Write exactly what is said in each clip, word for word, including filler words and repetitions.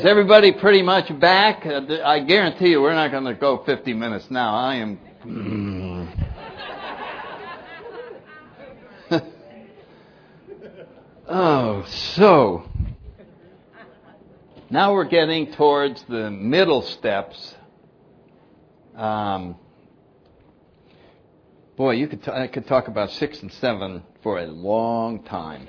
Is everybody pretty much back? Uh, I guarantee you we're not going to go fifty minutes now. I am... oh, so... Now we're getting towards the middle steps. Um, boy, you could t- I could talk about six and seven for a long time.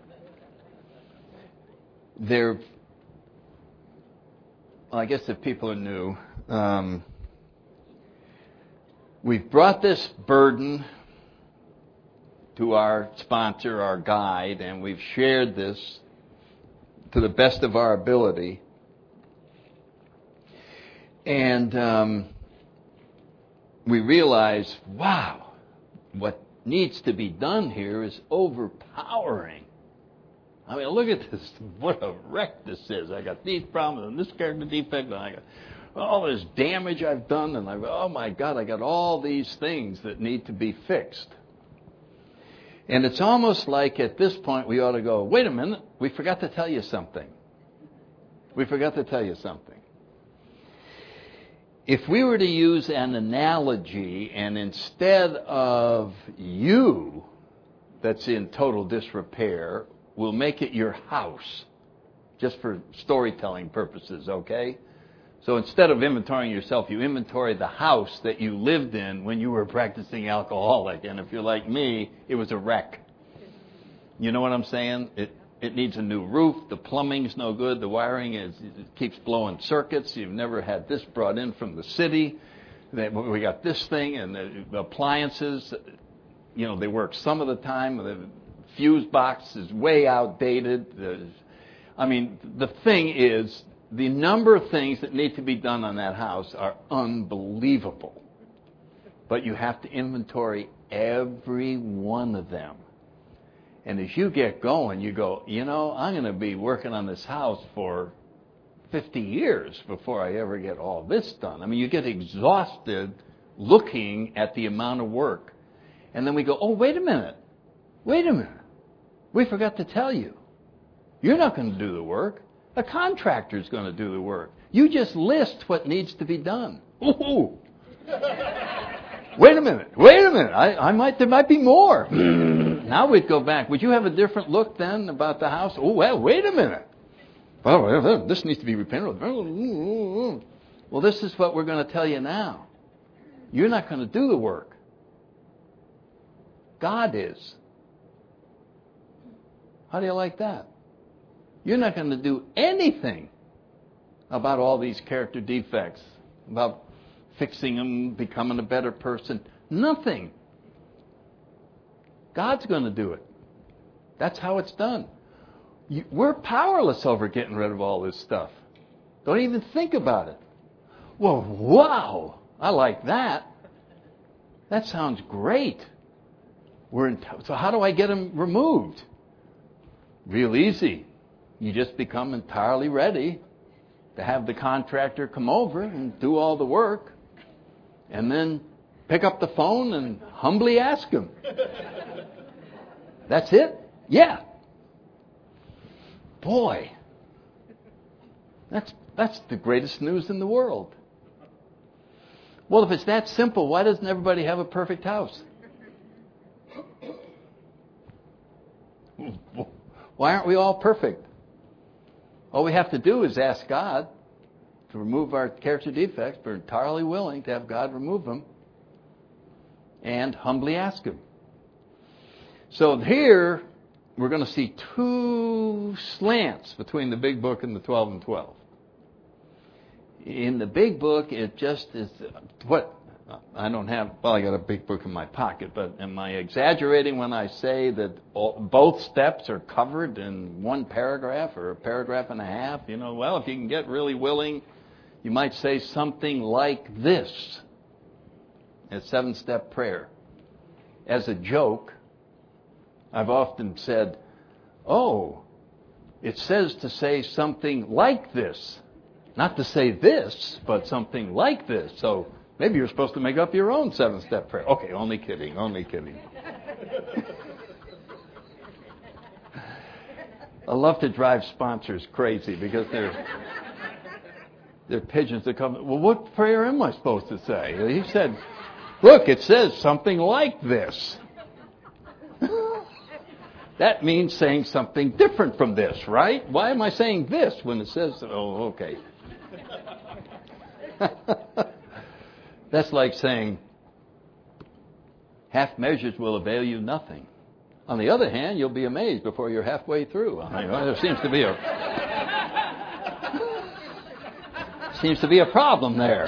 They're... Well, I guess if people are new, um, we've brought this burden to our sponsor, our guide, and we've shared this to the best of our ability. And um, we realize, wow, what needs to be done here is overpowering. I mean, look at this. What a wreck this is. I got these problems and this character defect, and I got all this damage I've done, and I oh my God, I got all these things that need to be fixed. And it's almost like at this point we ought to go, wait a minute, we forgot to tell you something. We forgot to tell you something. If we were to use an analogy, and instead of you that's in total disrepair, we'll make it your house, just for storytelling purposes, okay? So instead of inventorying yourself, you inventory the house that you lived in when you were a practicing alcoholic. And if you're like me, it was a wreck. You know what I'm saying? It it needs a new roof. The plumbing's no good. The wiring is it keeps blowing circuits. You've never had this brought in from the city. We got this thing, and the appliances, you know, they work some of the time. The fuse box is way outdated. I mean, the thing is, the number of things that need to be done on that house are unbelievable. But you have to inventory every one of them. And as you get going, you go, you know, I'm going to be working on this house for fifty years before I ever get all this done. I mean, you get exhausted looking at the amount of work. And then we go, oh, wait a minute. Wait a minute. We forgot to tell you. You're not going to do the work. A contractor's going to do the work. You just list what needs to be done. Ooh. Wait a minute. Wait a minute. I, I might. There might be more. Now we'd go back. Would you have a different look then about the house? Oh, well, wait a minute. Well, this needs to be repaired. Well, this is what we're going to tell you now. You're not going to do the work. God is. How do you like that? You're not going to do anything about all these character defects, about fixing them, becoming a better person. Nothing. God's going to do it. That's how it's done. You, we're powerless over getting rid of all this stuff. Don't even think about it. Well, wow, I like that. That sounds great. We're in t- so how do I get them removed? Real easy. You just become entirely ready to have the contractor come over and do all the work, and then pick up the phone and humbly ask him. That's it? Yeah. Boy, that's that's the greatest news in the world. Well, if it's that simple, why doesn't everybody have a perfect house? Why aren't we all perfect? All we have to do is ask God to remove our character defects. We're entirely willing to have God remove them and humbly ask Him. So here we're going to see two slants between the big book and the twelve and twelve. In the big book, it just is what I don't have. Well, I got a big book in my pocket, but am I exaggerating when I say that all, both steps are covered in one paragraph or a paragraph and a half? You know, well, if you can get really willing, you might say something like this: a seven-step prayer. As a joke, I've often said, "Oh, it says to say something like this." Not to say this, but something like this. So maybe you're supposed to make up your own seven-step prayer. Okay, only kidding, only kidding. I love to drive sponsors crazy because they're there are pigeons that come, well, what prayer am I supposed to say? He said, look, it says something like this. That means saying something different from this, right? Why am I saying this when it says, oh, okay. That's like saying, half measures will avail you nothing. On the other hand, you'll be amazed before you're halfway through. I mean, there seems to be a seems to be a problem there.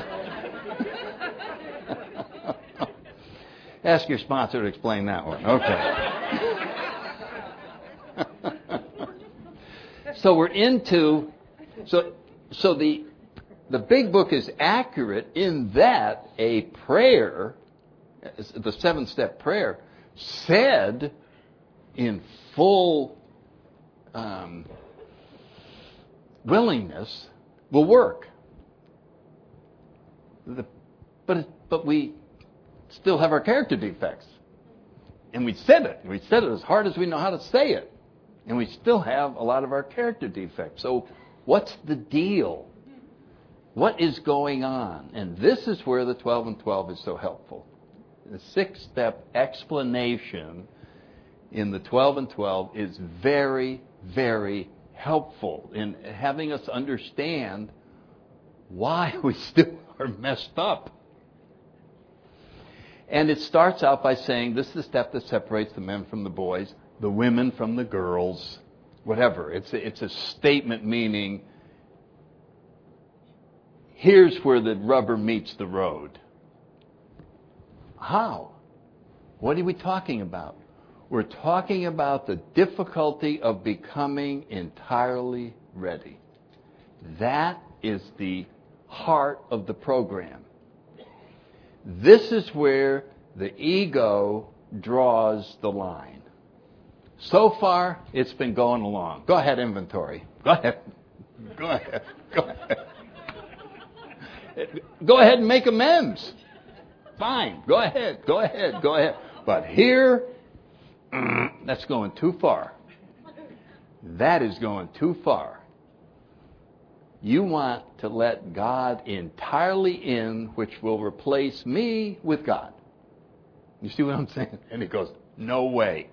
Ask your sponsor to explain that one. Okay. So we're into so so the the big book is accurate in that a prayer, the seven-step prayer, said in full um, willingness will work. The, but it, but we still have our character defects, and we said it. We said it as hard as we know how to say it. And we still have a lot of our character defects. So what's the deal? What is going on? And this is where the twelve and twelve is so helpful. The six-step explanation in the twelve and twelve is very, very helpful in having us understand why we still are messed up. And it starts out by saying this is the step that separates the men from the boys, the women from the girls, whatever. It's a, it's a statement meaning, here's where the rubber meets the road. How? What are we talking about? We're talking about the difficulty of becoming entirely ready. That is the heart of the program. This is where the ego draws the line. So far, it's been going along. Go ahead, inventory. Go ahead. Go ahead. Go ahead. Go ahead and make amends. Fine. Go ahead. Go ahead. Go ahead. But here, that's going too far. That is going too far. You want to let God entirely in, which will replace me with God. You see what I'm saying? And he goes, no way.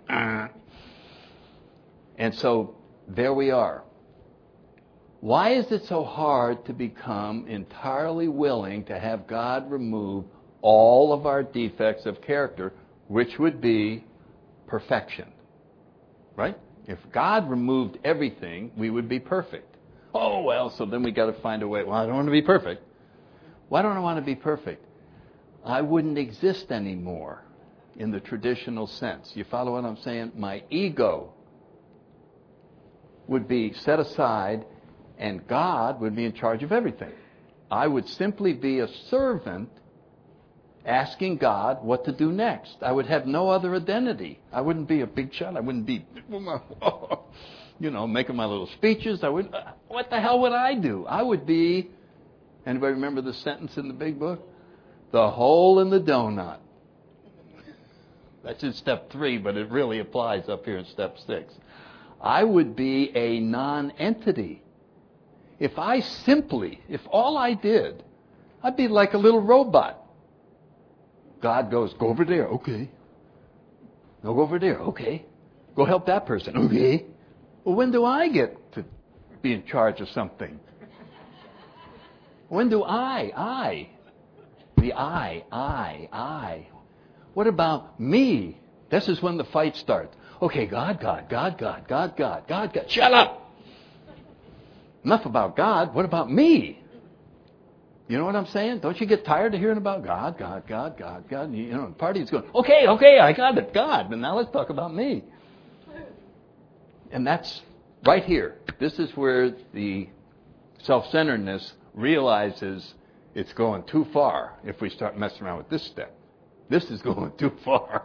And so there we are. Why is it so hard to become entirely willing to have God remove all of our defects of character, which would be perfection? Right? If God removed everything, we would be perfect. Oh, well, so then we got to find a way. Well, I don't want to be perfect. Why don't I want to be perfect? I wouldn't exist anymore in the traditional sense. You follow what I'm saying? My ego would be set aside, and God would be in charge of everything. I would simply be a servant asking God what to do next. I would have no other identity. I wouldn't be a big shot. I wouldn't be, you know, making my little speeches. I would. What the hell would I do? I would be, anybody remember the sentence in the big book? The hole in the donut. That's in step three, but it really applies up here in step six. I would be a non-entity. If I simply, if all I did, I'd be like a little robot. God goes, go over there, okay. No, go over there, okay. Go help that person, okay. Well, when do I get to be in charge of something? When do I, I, the I, I, I. What about me? This is when the fight starts. Okay, God, God, God, God, God, God, God, God. Shut up! Enough about God. What about me? You know what I'm saying? Don't you get tired of hearing about God, God, God, God, God? You know, the party's going, okay, okay, I got it, God. But now let's talk about me. And that's right here. This is where the self-centeredness realizes it's going too far if we start messing around with this step. This is going too far.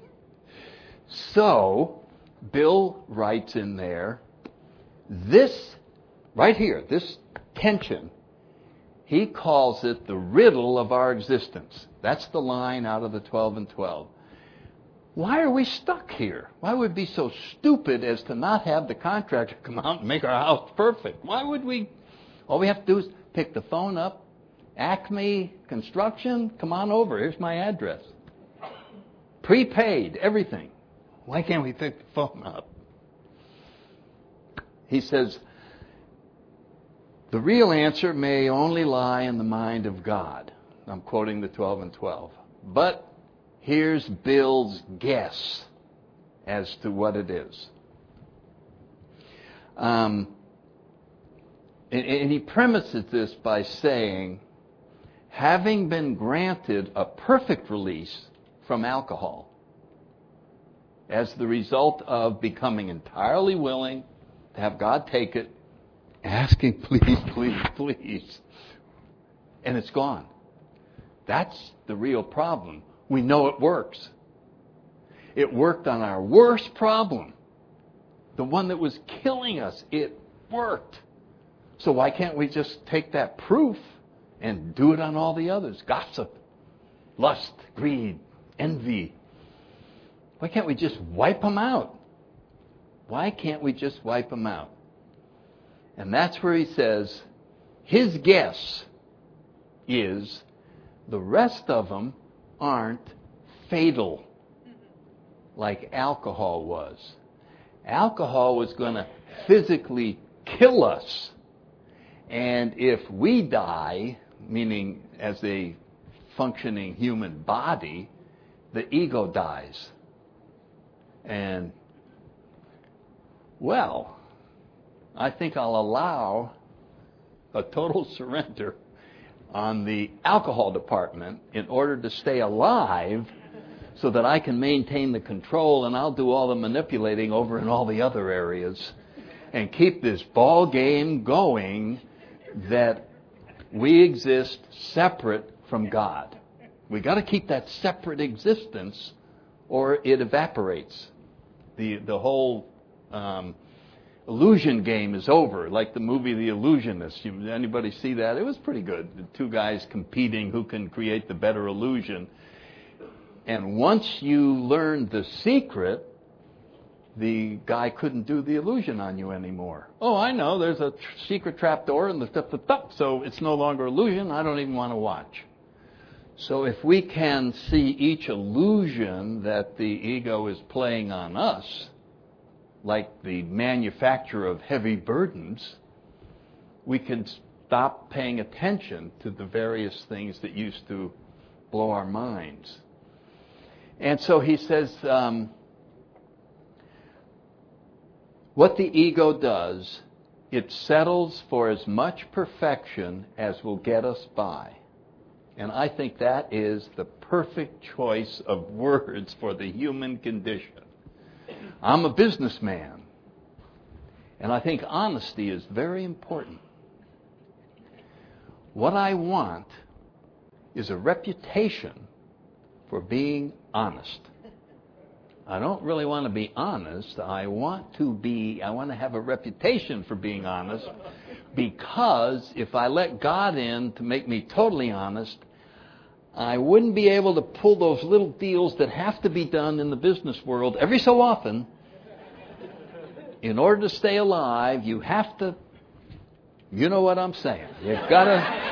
So, Bill writes in there, this, right here, this tension, he calls it the riddle of our existence. That's the line out of the twelve and twelve. Why are we stuck here? Why would we be so stupid as to not have the contractor come out and make our house perfect? Why would we? All we have to do is pick the phone up. Acme Construction, come on over. Here's my address. Prepaid, everything. Why can't we pick the phone up? He says, the real answer may only lie in the mind of God. I'm quoting the twelve and twelve. But here's Bill's guess as to what it is. Um, and, and he premises this by saying, having been granted a perfect release from alcohol as the result of becoming entirely willing to have God take it, asking, please, please, please, and it's gone. That's the real problem. We know it works. It worked on our worst problem, the one that was killing us. It worked. So why can't we just take that proof and do it on all the others? Gossip, lust, greed, envy. Why can't we just wipe them out? Why can't we just wipe them out? And that's where he says his guess is the rest of them aren't fatal like alcohol was. Alcohol was going to physically kill us. And if we die, meaning as a functioning human body, the ego dies. And, well, I think I'll allow a total surrender on the alcohol department in order to stay alive so that I can maintain the control, and I'll do all the manipulating over in all the other areas and keep this ball game going that we exist separate from God. We got to keep that separate existence or it evaporates. The, the whole um, illusion game is over, like the movie The Illusionist. You, anybody see that? It was pretty good. The two guys competing who can create the better illusion. And once you learned the secret, the guy couldn't do the illusion on you anymore. Oh, I know, there's a tr- secret trap door and the stuff, the stuff, so it's no longer illusion. I don't even want to watch. So if we can see each illusion that the ego is playing on us, like the manufacturer of heavy burdens, we can stop paying attention to the various things that used to blow our minds. And so he says, um, what the ego does, it settles for as much perfection as will get us by. And I think that is the perfect choice of words for the human condition. I'm a businessman, and I think honesty is very important. What I want is a reputation for being honest. I don't really want to be honest. I want to be, I want to have a reputation for being honest, because if I let God in to make me totally honest, I wouldn't be able to pull those little deals that have to be done in the business world every so often. In order to stay alive, you have to, you know what I'm saying. You've got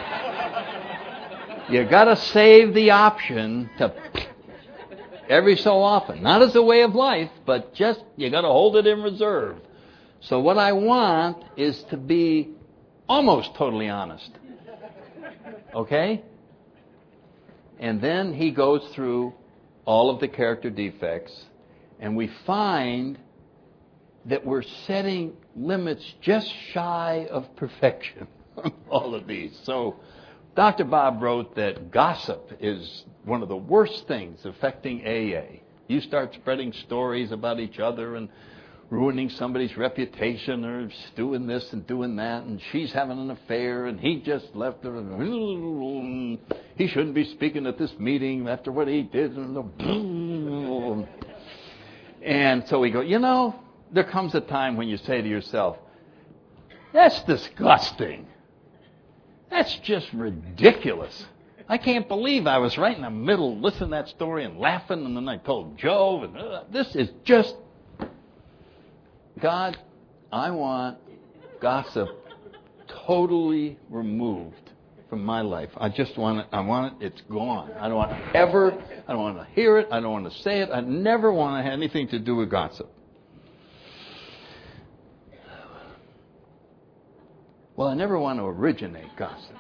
to, you've got to save the option to every so often. Not as a way of life, but just you got to hold it in reserve. So what I want is to be almost totally honest. Okay? And then he goes through all of the character defects, and we find that we're setting limits just shy of perfection on all of these. So Doctor Bob wrote that gossip is one of the worst things affecting A A. You start spreading stories about each other and ruining somebody's reputation, or doing this and doing that, and she's having an affair and he just left her, and he shouldn't be speaking at this meeting after what he did. And so we go, you know, there comes a time when you say to yourself, that's disgusting. That's just ridiculous. I can't believe I was right in the middle listening to that story and laughing, and then I told Joe, and uh, this is just, God, I want gossip totally removed from my life. I just want it, I want it, it's gone. I don't want to ever, I don't want to hear it, I don't want to say it, I never want to have anything to do with gossip. Well, I never want to originate gossip.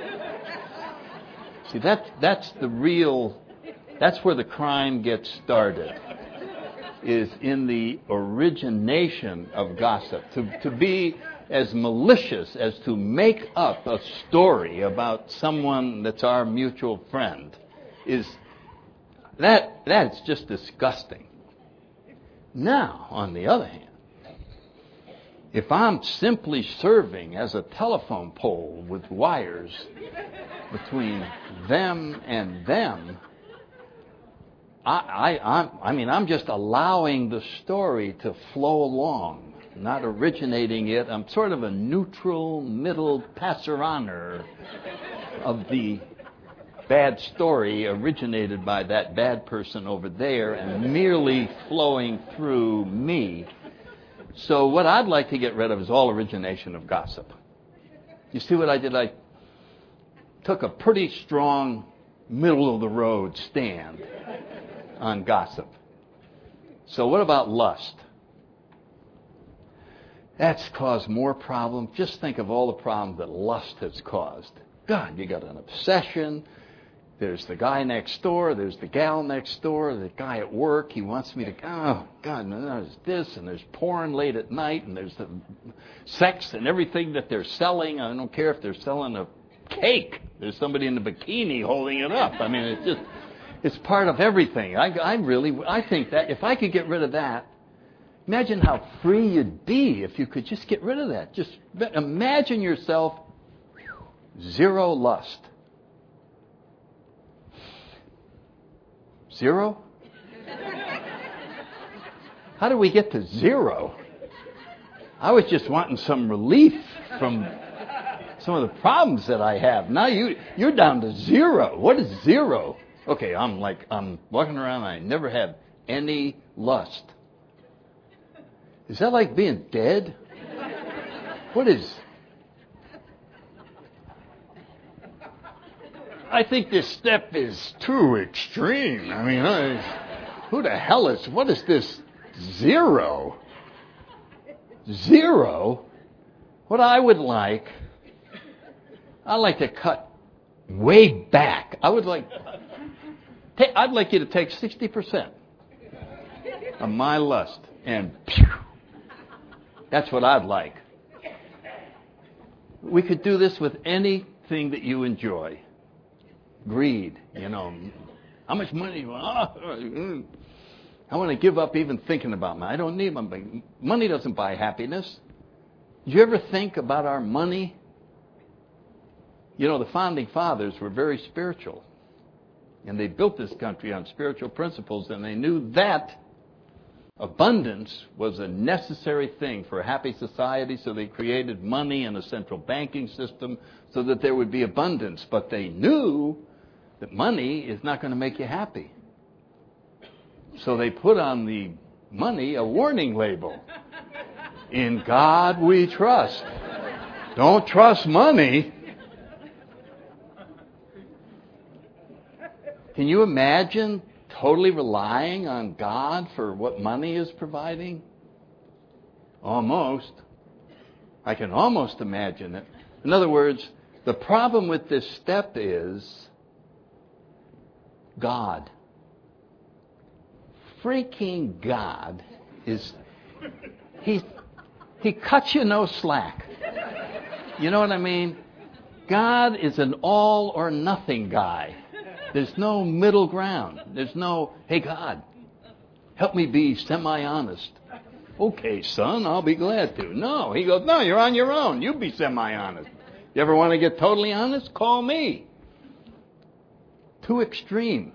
See, that, that's the real, that's where the crime gets started, is in the origination of gossip. To, to be as malicious as to make up a story about someone that's our mutual friend is, that that's just disgusting. Now, on the other hand, if I'm simply serving as a telephone pole with wires between them and them, I, I, I'm, I mean, I'm just allowing the story to flow along, not originating it. I'm sort of a neutral middle passer-on of the bad story originated by that bad person over there and merely flowing through me. So what I'd like to get rid of is all origination of gossip. You see what I did? I took a pretty strong middle-of-the-road stand on gossip. So what about lust? That's caused more problems. Just think of all the problems that lust has caused. God, you got an obsession. There's the guy next door. There's the gal next door. The guy at work. He wants me to, oh, God, and there's this, and there's porn late at night, and there's the sex and everything that they're selling. I don't care if they're selling a cake. There's somebody in a bikini holding it up. I mean, it's just, it's part of everything. I, I really, I think that if I could get rid of that, imagine how free you'd be if you could just get rid of that. Just imagine yourself zero lust. Zero? How do we get to zero? I was just wanting some relief from some of the problems that I have. Now you, you're down to zero. What is zero? Okay, I'm like, I'm walking around and I never have any lust. Is that like being dead? What is... I think this step is too extreme. I mean, I, who the hell is, what is this zero? Zero? What I would like, I'd like to cut way back. I would like, I'd like you to take sixty percent of my lust and pew, that's what I'd like. We could do this with anything that you enjoy. Greed, you know, how much money? I want to give up even thinking about money. I don't need money. Money doesn't buy happiness. Did you ever think about our money? You know, the founding fathers were very spiritual. And they built this country on spiritual principles, and they knew that abundance was a necessary thing for a happy society, so they created money and a central banking system so that there would be abundance. But they knew that money is not going to make you happy. So they put on the money a warning label. In God we trust. Don't trust money. Can you imagine totally relying on God for what money is providing? Almost. I can almost imagine it. In other words, the problem with this step is God. Freaking God is, he, he cuts you no slack. You know what I mean? God is an all or nothing guy. There's no middle ground. There's no, hey God, help me be semi-honest. Okay, son, I'll be glad to. No, he goes, no, you're on your own. You be semi-honest. You ever want to get totally honest? Call me. Too extreme.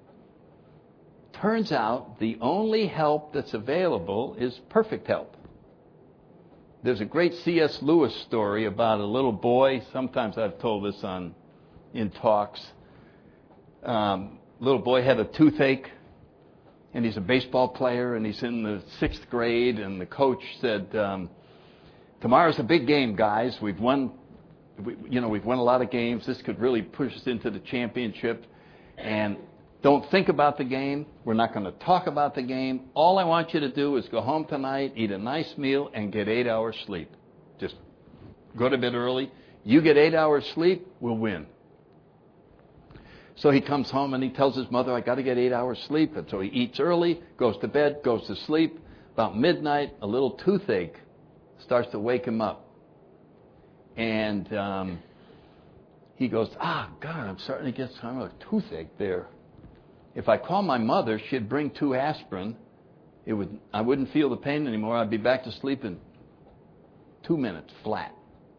Turns out the only help that's available is perfect help. There's a great C S Lewis story about a little boy. Sometimes I've told this on in talks. Um, little boy had a toothache, and he's a baseball player, and he's in the sixth grade, and the coach said, um, tomorrow's a big game, guys. We've won we, you know, we've won a lot of games. This could really push us into the championship. And don't think about the game. We're not going to talk about the game. All I want you to do is go home tonight, eat a nice meal, and get eight hours sleep. Just go to bed early. You get eight hours sleep, we'll win. So he comes home and he tells his mother, I got to get eight hours sleep. And so he eats early, goes to bed, goes to sleep. About midnight, a little toothache starts to wake him up. And um, he goes, ah, God, I'm starting to get some of a toothache there. If I call my mother, she'd bring two aspirin. It would, I wouldn't feel the pain anymore. I'd be back to sleep in two minutes flat.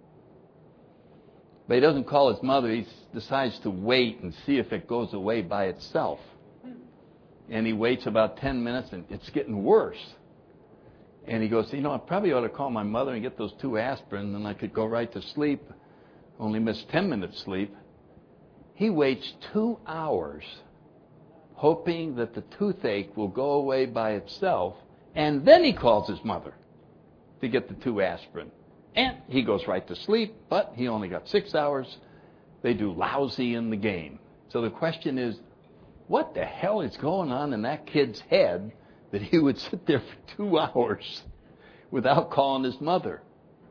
But he doesn't call his mother. He decides to wait and see if it goes away by itself. And he waits about ten minutes, and it's getting worse. And he goes, you know, I probably ought to call my mother and get those two aspirin, and I could go right to sleep, only miss ten minutes sleep. He waits two hours, hoping that the toothache will go away by itself, and then he calls his mother to get the two aspirin. And he goes right to sleep, but he only got six hours. They do lousy in the game. So the question is, what the hell is going on in that kid's head that he would sit there for two hours without calling his mother?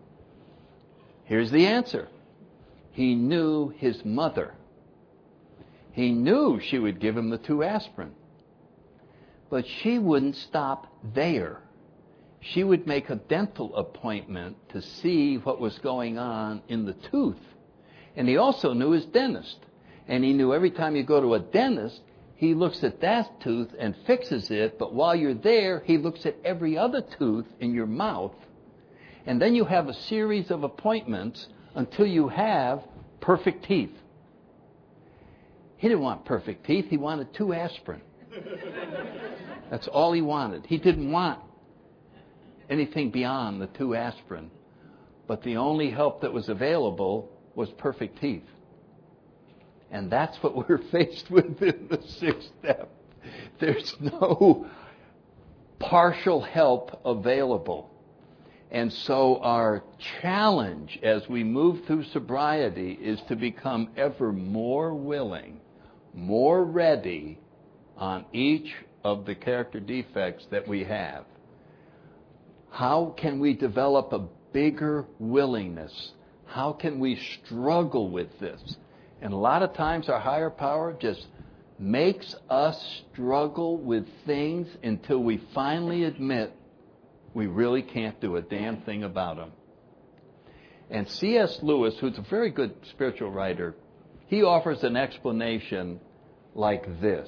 Here's the answer. He knew his mother. He knew she would give him the two aspirin. But she wouldn't stop there. She would make a dental appointment to see what was going on in the tooth. And he also knew his dentist. And he knew every time you go to a dentist, he looks at that tooth and fixes it. But while you're there, he looks at every other tooth in your mouth. And then you have a series of appointments until you have perfect teeth. He didn't want perfect teeth. He wanted two aspirin. That's all he wanted. He didn't want anything beyond the two aspirin. But the only help that was available was perfect teeth. And that's what we're faced with in the sixth step. There's no partial help available. And so our challenge as we move through sobriety is to become ever more willing, more ready on each of the character defects that we have. How can we develop a bigger willingness? How can we struggle with this? And a lot of times our higher power just makes us struggle with things until we finally admit we really can't do a damn thing about them. And C S Lewis, who's a very good spiritual writer, he offers an explanation like this.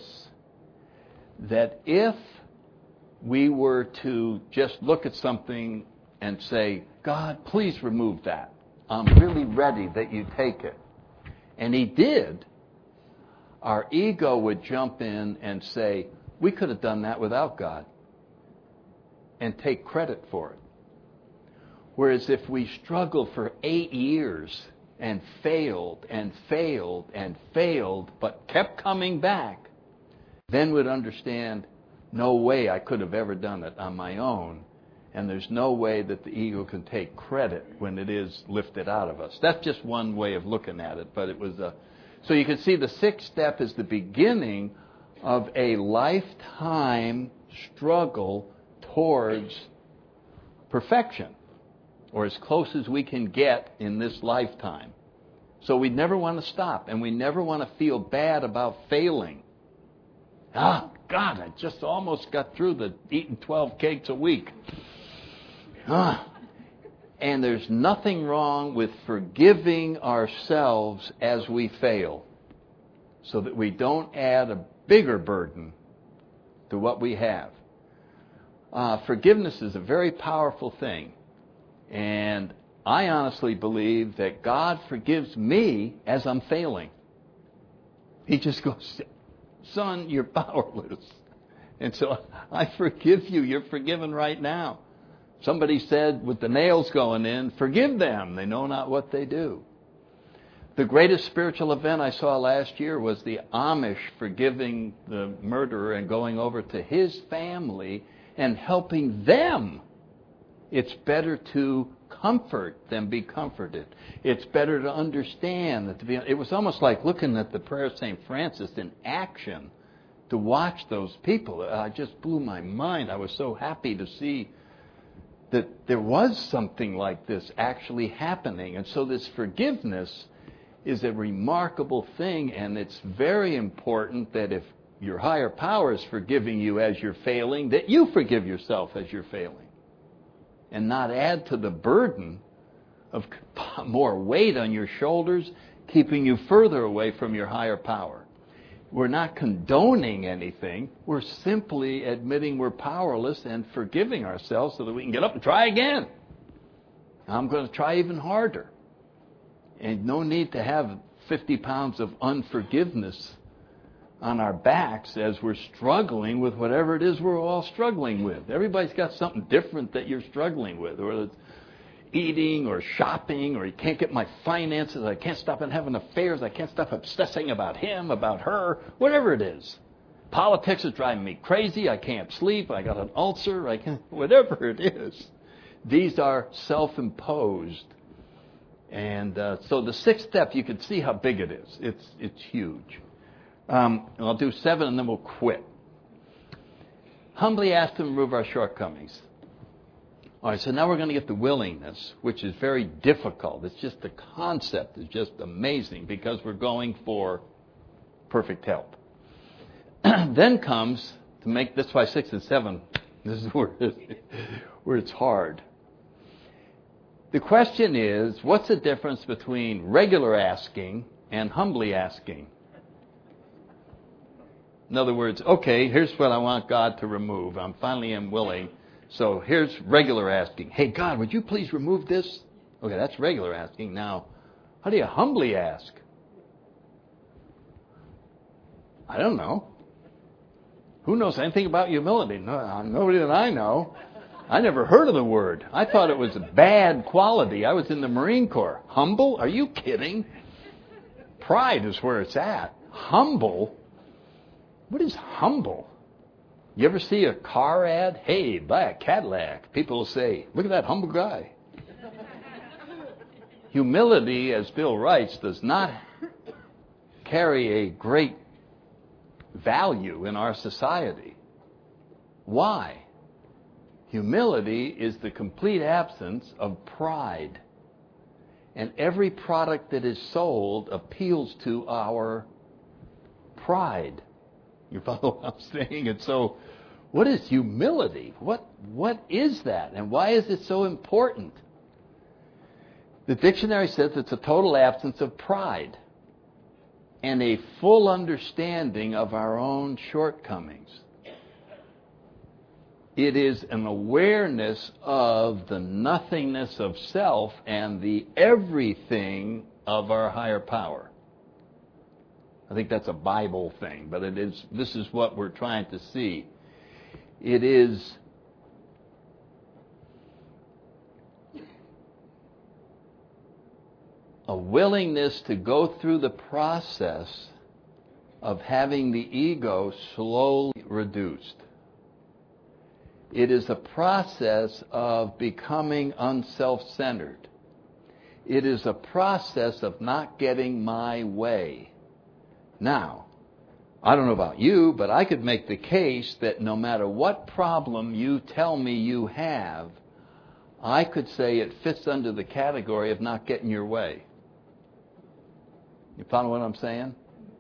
That if we were to just look at something and say, God, please remove that. I'm really ready that you take it. And he did. Our ego would jump in and say, we could have done that without God. And take credit for it. Whereas if we struggled for eight years and failed and failed and failed, but kept coming back, then we'd understand, no way I could have ever done it on my own. And there's no way that the ego can take credit when it is lifted out of us. That's just one way of looking at it. But it was a, so you can see the sixth step is the beginning of a lifetime struggle towards perfection, or as close as we can get in this lifetime. So we never want to stop, and we never want to feel bad about failing. Ah, God, I just almost got through the eating twelve cakes a week. Ah. And there's nothing wrong with forgiving ourselves as we fail, so that we don't add a bigger burden to what we have. Uh, forgiveness is a very powerful thing. And I honestly believe that God forgives me as I'm failing. He just goes, son, you're powerless. And so I forgive you. You're forgiven right now. Somebody said with the nails going in, forgive them. They know not what they do. The greatest spiritual event I saw last year was the Amish forgiving the murderer and going over to his family and helping them. It's better to comfort than be comforted. It's better to understand that to be. It was almost like looking at the prayer of Saint Francis in action. To watch those people, uh, just blew my mind. I was so happy to see that there was something like this actually happening. And so this forgiveness is a remarkable thing, and it's very important that if your higher power is forgiving you as you're failing, that you forgive yourself as you're failing. And not add to the burden of more weight on your shoulders, keeping you further away from your higher power. We're not condoning anything. We're simply admitting we're powerless and forgiving ourselves so that we can get up and try again. I'm going to try even harder. And no need to have fifty pounds of unforgiveness on our backs as we're struggling with whatever it is we're all struggling with. Everybody's got something different that you're struggling with, whether it's eating or shopping, or you can't get my finances, I can't stop having affairs, I can't stop obsessing about him, about her, whatever it is. Politics is driving me crazy, I can't sleep, I got an ulcer, I can't, whatever it is. These are self-imposed. And uh, so the sixth step, you can see how big it is. It's, it's huge. Um, and I'll do seven and then we'll quit. Humbly ask to remove our shortcomings. All right, so now we're going to get the willingness, which is very difficult. It's just the concept is just amazing because we're going for perfect help. Then comes to make this why six and seven. This is where it's, where it's hard. The question is, what's the difference between regular asking and humbly asking? In other words, okay, here's what I want God to remove. I'm finally am willing. So here's regular asking. Hey, God, would you please remove this? Okay, that's regular asking. Now, how do you humbly ask? I don't know. Who knows anything about humility? No, nobody that I know. I never heard of the word. I thought it was a bad quality. I was in the Marine Corps. Humble? Are you kidding? Pride is where it's at. Humble? What is humble? You ever see a car ad? Hey, buy a Cadillac. People will say, look at that humble guy. Humility, as Bill writes, does not carry a great value in our society. Why? Humility is the complete absence of pride. And every product that is sold appeals to our pride. You follow what I'm saying? And so, what is humility? What what is that? And why is it so important? The dictionary says it's a total absence of pride and a full understanding of our own shortcomings. It is an awareness of the nothingness of self and the everything of our higher power. I think that's a Bible thing, but it is. This is what we're trying to see. It is a willingness to go through the process of having the ego slowly reduced. It is a process of becoming unself-centered. It is a process of not getting my way. Now, I don't know about you, but I could make the case that no matter what problem you tell me you have, I could say it fits under the category of not getting your way. You follow what I'm saying?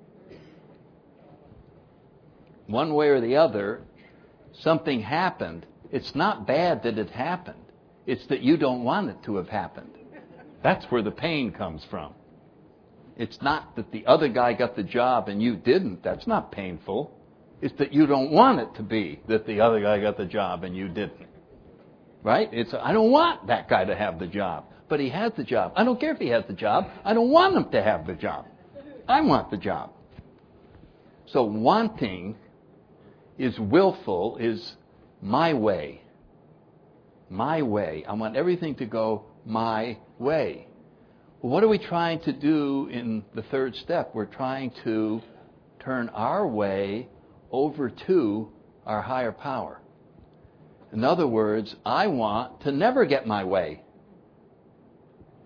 One way or the other, something happened. It's not bad that it happened. It's that you don't want it to have happened. That's where the pain comes from. It's not that the other guy got the job and you didn't. That's not painful. It's that you don't want it to be that the other guy got the job and you didn't. Right? It's, I don't want that guy to have the job, but he has the job. I don't care if he has the job. I don't want him to have the job. I want the job. So wanting is willful, is my way. My way. I want everything to go my way. What are we trying to do in the third step? We're trying to turn our way over to our higher power. In other words, I want to never get my way.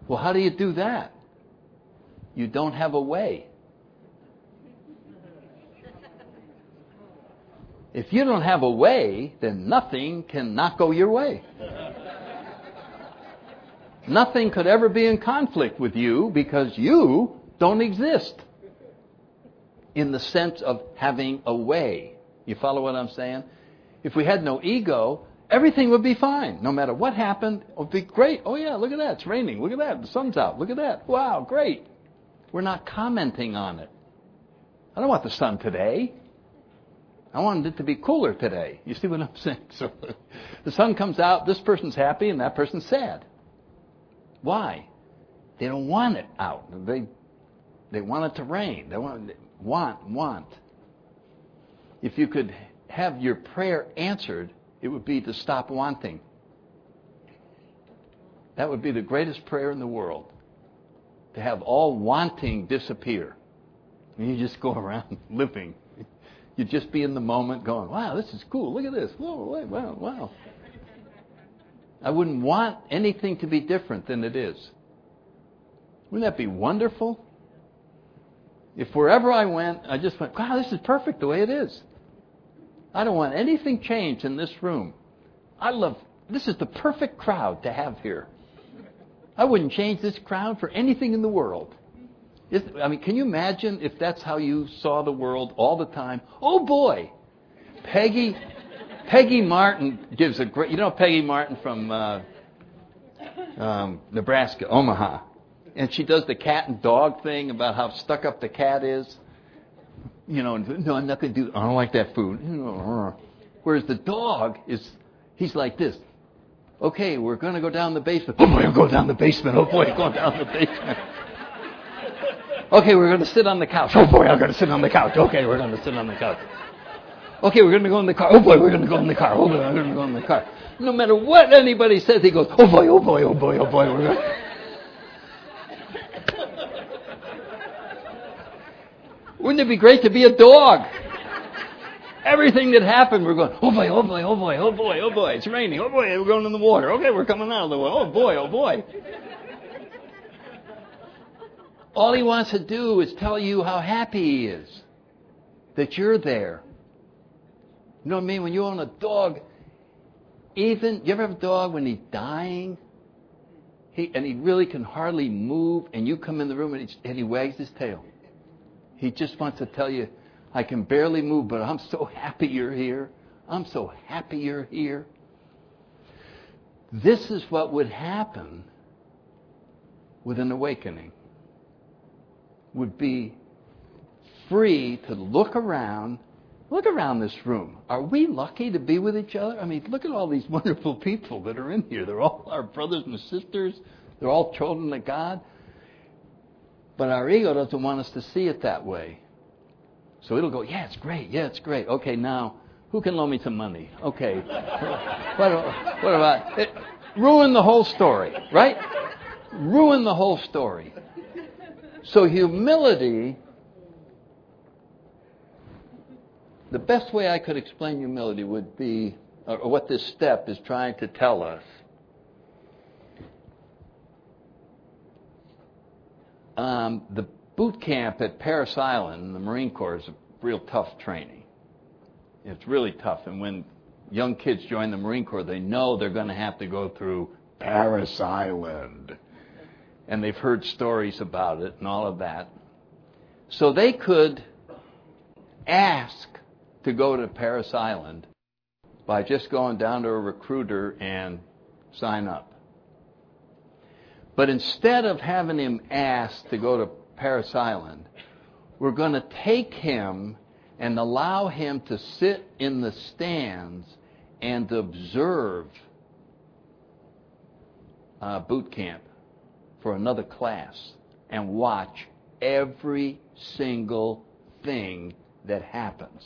Well, how do you do that? You don't have a way. If you don't have a way, then nothing can not go your way. Nothing could ever be in conflict with you because you don't exist in the sense of having a way. You follow what I'm saying? If we had no ego, everything would be fine. No matter what happened, it would be great. Oh yeah, look at that. It's raining. Look at that. The sun's out. Look at that. Wow, great. We're not commenting on it. I don't want the sun today. I wanted it to be cooler today. You see what I'm saying? So the sun comes out, this person's happy and that person's sad. Why? They don't want it out. They they want it to rain. They want want want. If you could have your prayer answered, it would be to stop wanting. That would be the greatest prayer in the world. To have all wanting disappear. And you just go around living. You'd just be in the moment going, wow, this is cool. Look at this. Whoa, wow, wow. I wouldn't want anything to be different than it is. Wouldn't that be wonderful? If wherever I went, I just went, wow, this is perfect the way it is. I don't want anything changed in this room. I love, this is the perfect crowd to have here. I wouldn't change this crowd for anything in the world. Is, I mean, can you imagine if that's how you saw the world all the time? Oh boy, Peggy, Peggy Martin gives a great. You know Peggy Martin from uh, um, Nebraska, Omaha, and she does the cat and dog thing about how stuck up the cat is. You know, no, I'm not going to do. I don't like that food. Whereas the dog is, he's like this. Okay, we're going to go down the basement. Oh boy, I'm going down the basement. Oh boy, I'm going down the basement. Okay, we're going to sit on the couch. Oh boy, I'm going to sit on the couch. Okay, we're going to sit on the couch. Okay, we're going to go in the car. Oh boy, we're going to go in the car. Oh boy, I'm going to go in the car. No matter what anybody says, he goes, oh boy, oh boy, oh boy, oh boy. We're going. Wouldn't it be great to be a dog? Everything that happened, we're going, oh boy, oh boy, oh boy, oh boy, oh boy, it's raining. Oh boy, we're going in the water. Okay, we're coming out of the water. Oh boy, oh boy. All he wants to do is tell you how happy he is, that you're there. You know what I mean? When you own a dog, even, you ever have a dog when he's dying, he and he really can hardly move, and you come in the room and he, and he wags his tail. He just wants to tell you, I can barely move, but I'm so happy you're here. I'm so happy you're here. This is what would happen with an awakening. Would be free to look around. Look around this room. Are we lucky to be with each other? I mean, look at all these wonderful people that are in here. They're all our brothers and sisters. They're all children of God. But our ego doesn't want us to see it that way. So it'll go, yeah, it's great. Yeah, it's great. Okay, now, who can loan me some money? Okay. what, what about it? Ruin the whole story, right? Ruin the whole story. So humility, the best way I could explain humility would be, or what this step is trying to tell us, um, the boot camp at Parris Island in the Marine Corps is a real tough training. It's really tough. And when young kids join the Marine Corps, they know they're going to have to go through Parris Island. And they've heard stories about it and all of that. So they could ask to go to Parris Island by just going down to a recruiter and sign up. But instead of having him ask to go to Parris Island, we're going to take him and allow him to sit in the stands and observe uh, boot camp for another class and watch every single thing that happens.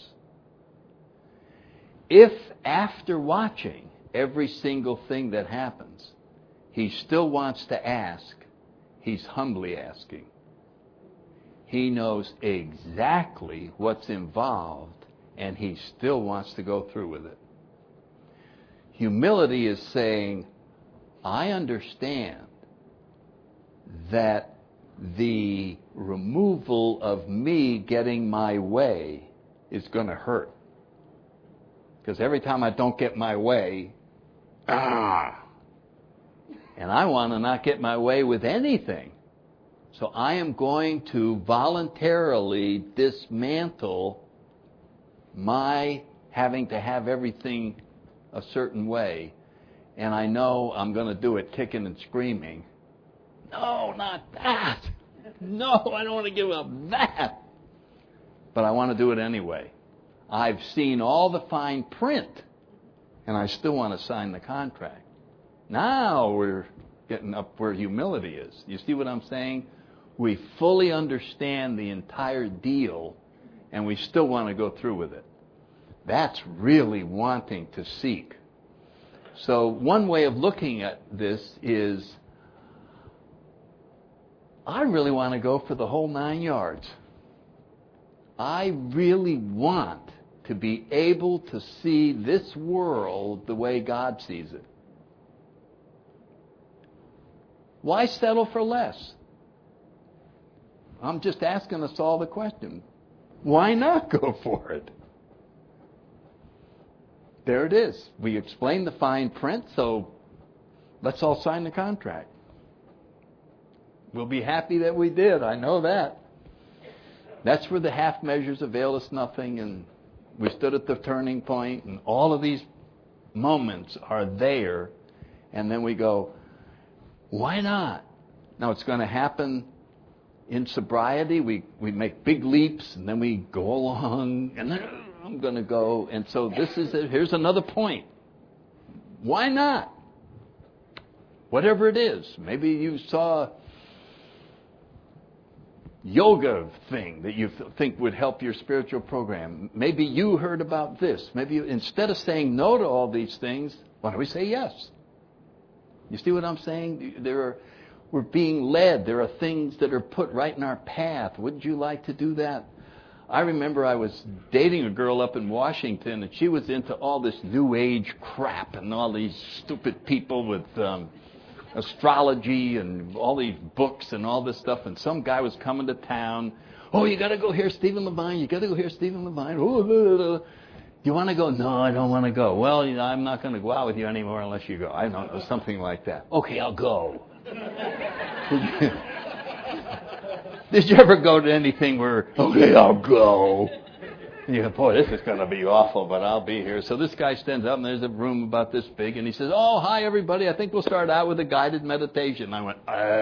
If after watching every single thing that happens, he still wants to ask, he's humbly asking. He knows exactly what's involved, and he still wants to go through with it. Humility is saying, I understand that the removal of me getting my way is going to hurt. Because every time I don't get my way, ah, and I want to not get my way with anything. So I am going to voluntarily dismantle my having to have everything a certain way. And I know I'm going to do it kicking and screaming. No, not that. No, I don't want to give up that. But I want to do it anyway. I've seen all the fine print, and I still want to sign the contract. Now we're getting up where humility is. You see what I'm saying? We fully understand the entire deal, and we still want to go through with it. That's really wanting to seek. So one way of looking at this is, I really want to go for the whole nine yards. I really want to be able to see this world the way God sees it. Why settle for less? I'm just asking us all the question. Why not go for it? There it is. We explained the fine print, so let's all sign the contract. We'll be happy that we did. I know that. That's where the half measures avail us nothing, and we stood at the turning point, and all of these moments are there, and then we go, why not? Now it's going to happen in sobriety. We, we make big leaps, and then we go along, and then I'm going to go. And so this is it. Here's another point. Why not? Whatever it is. Maybe you saw yoga thing that you think would help your spiritual program. Maybe you heard about this. Maybe you, instead of saying no to all these things, why don't we say yes? You see what I'm saying? There are, we're being led. There are things that are put right in our path. Wouldn't you like to do that? I remember I was dating a girl up in Washington, and she was into all this New Age crap and all these stupid people with um, astrology and all these books and all this stuff. And some guy was coming to town. Oh, you got to go hear Stephen Levine. You got to go hear Stephen Levine. Oh, blah, blah, blah. You want to go? No, I don't want to go. Well, you know, I'm not going to go out with you anymore unless you go. I don't know, something like that. Okay, I'll go. Did you ever go to anything where, okay, I'll go? And you go, boy, this is going to be awful, but I'll be here. So this guy stands up, and there's a room about this big, and he says, oh, hi, everybody. I think we'll start out with a guided meditation. And I went,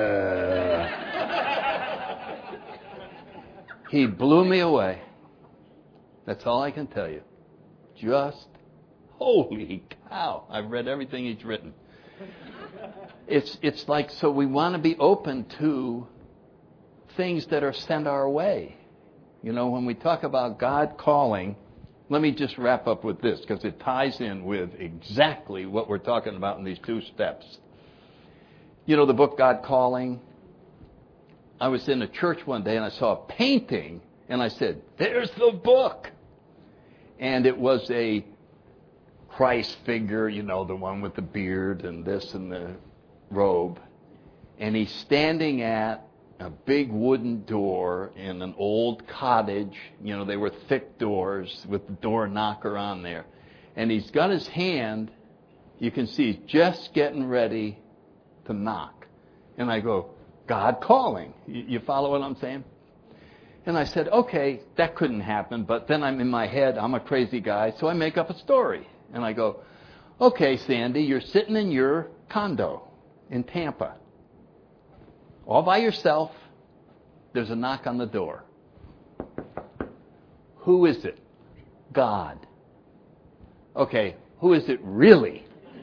uh. He blew me away. That's all I can tell you. Just, holy cow. I've read everything he's written. It's, it's like, so we want to be open to things that are sent our way. You know, when we talk about God calling, let me just wrap up with this, because it ties in with exactly what we're talking about in these two steps. You know the book God Calling? I was in a church one day and I saw a painting, and I said, there's the book. And it was a Christ figure, you know, the one with the beard and this and the robe. And he's standing at a big wooden door in an old cottage. You know, they were thick doors with the door knocker on there. And he's got his hand, you can see he's just getting ready to knock. And I go, God calling. You, you follow what I'm saying? And I said, okay, that couldn't happen. But then I'm in my head, I'm a crazy guy, so I make up a story. And I go, okay, Sandy, you're sitting in your condo in Tampa. All by yourself, there's a knock on the door. Who is it? God. Okay, who is it really?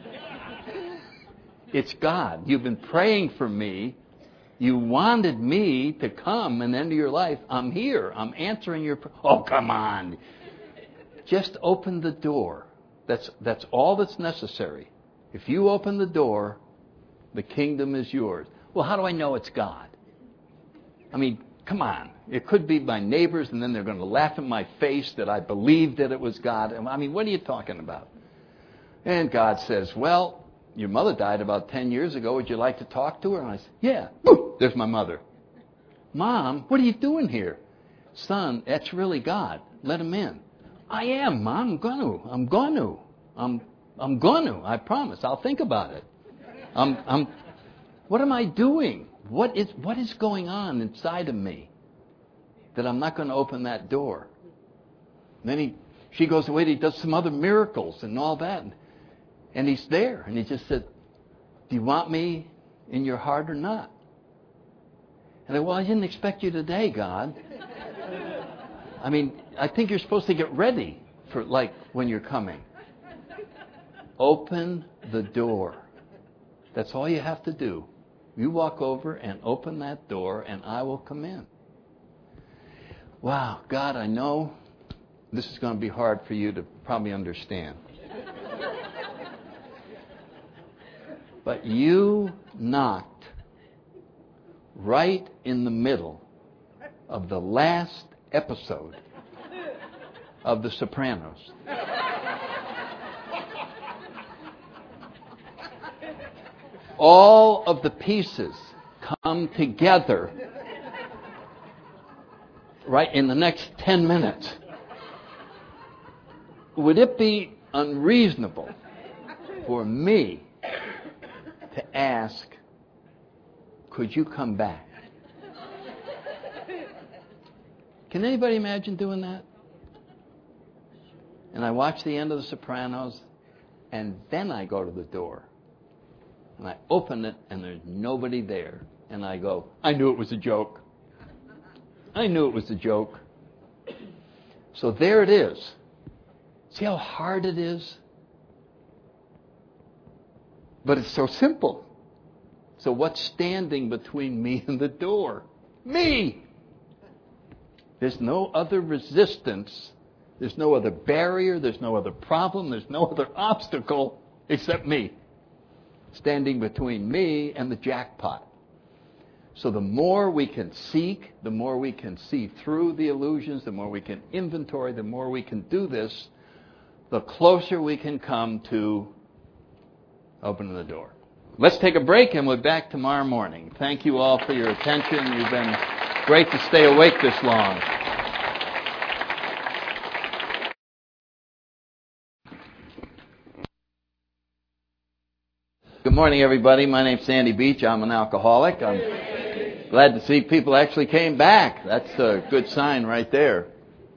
It's God. You've been praying for me. You wanted me to come and end your life. I'm here. I'm answering your prayer. Oh, come on. Just open the door. That's, that's all that's necessary. If you open the door, the kingdom is yours. Well, how do I know it's God? I mean, come on. It could be my neighbors, and then they're going to laugh in my face that I believed that it was God. I mean, what are you talking about? And God says, well, your mother died about ten years ago. Would you like to talk to her? And I said, yeah. Whoop, there's my mother. Mom, what are you doing here? Son, that's really God. Let him in. I am, Mom. I'm going to. I'm going to. I'm, I'm going to. I promise. I'll think about it. I'm, I'm, what am I doing? What is, what is going on inside of me that I'm not going to open that door? And then he, she goes away. He does some other miracles and all that. And he's there. And he just said, do you want me in your heart or not? And I said, well, I didn't expect you today, God. I mean, I think you're supposed to get ready for, like, when you're coming. Open the door. That's all you have to do. You walk over and open that door, and I will come in. Wow, God, I know this is going to be hard for you to probably understand. But you knocked right in the middle of the last episode of The Sopranos. All of the pieces come together right in the next ten minutes. Would it be unreasonable for me to ask, could you come back? Can anybody imagine doing that? And I watch the end of The Sopranos, and then I go to the door. And I open it, and there's nobody there. And I go, I knew it was a joke. I knew it was a joke. So there it is. See how hard it is? But it's so simple. So what's standing between me and the door? Me! There's no other resistance. There's no other barrier. There's no other problem. There's no other obstacle except me. Standing between me and the jackpot. So the more we can seek, the more we can see through the illusions, the more we can inventory, the more we can do this, the closer we can come to opening the door. Let's take a break, and we'll be back tomorrow morning. Thank you all for your attention. You've been great to stay awake this long. Good morning, everybody. My name's Sandy Beach. I'm an alcoholic. I'm glad to see people actually came back. That's a good sign right there.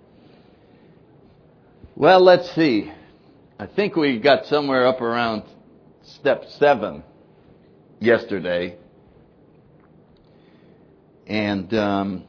Well, let's see. I think we got somewhere up around step seven yesterday. And um,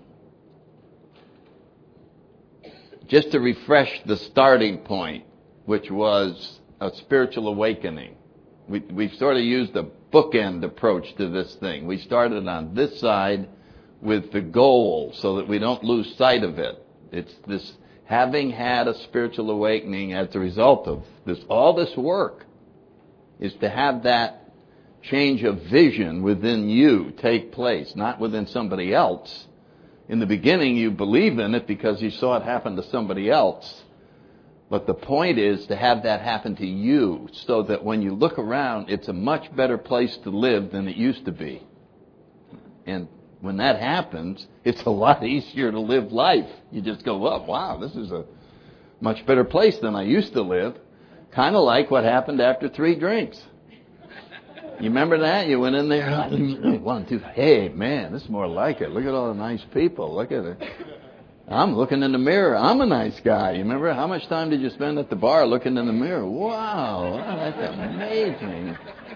just to refresh the starting point, which was a spiritual awakening. We, we've sort of used a bookend approach to this thing. We started on this side with the goal so that we don't lose sight of it. It's this having had a spiritual awakening as a result of this, all this work is to have that change of vision within you take place, not within somebody else. In the beginning, you believe in it because you saw it happen to somebody else. But the point is to have that happen to you so that when you look around, it's a much better place to live than it used to be. And when that happens, it's a lot easier to live life. You just go, oh, wow, this is a much better place than I used to live. Kind of like what happened after three drinks. You remember that? You went in there, one, two, hey, man, this is more like it. Look at all the nice people. Look at it. I'm looking in the mirror. I'm a nice guy. You remember? How much time did you spend at the bar looking in the mirror? Wow, that's amazing.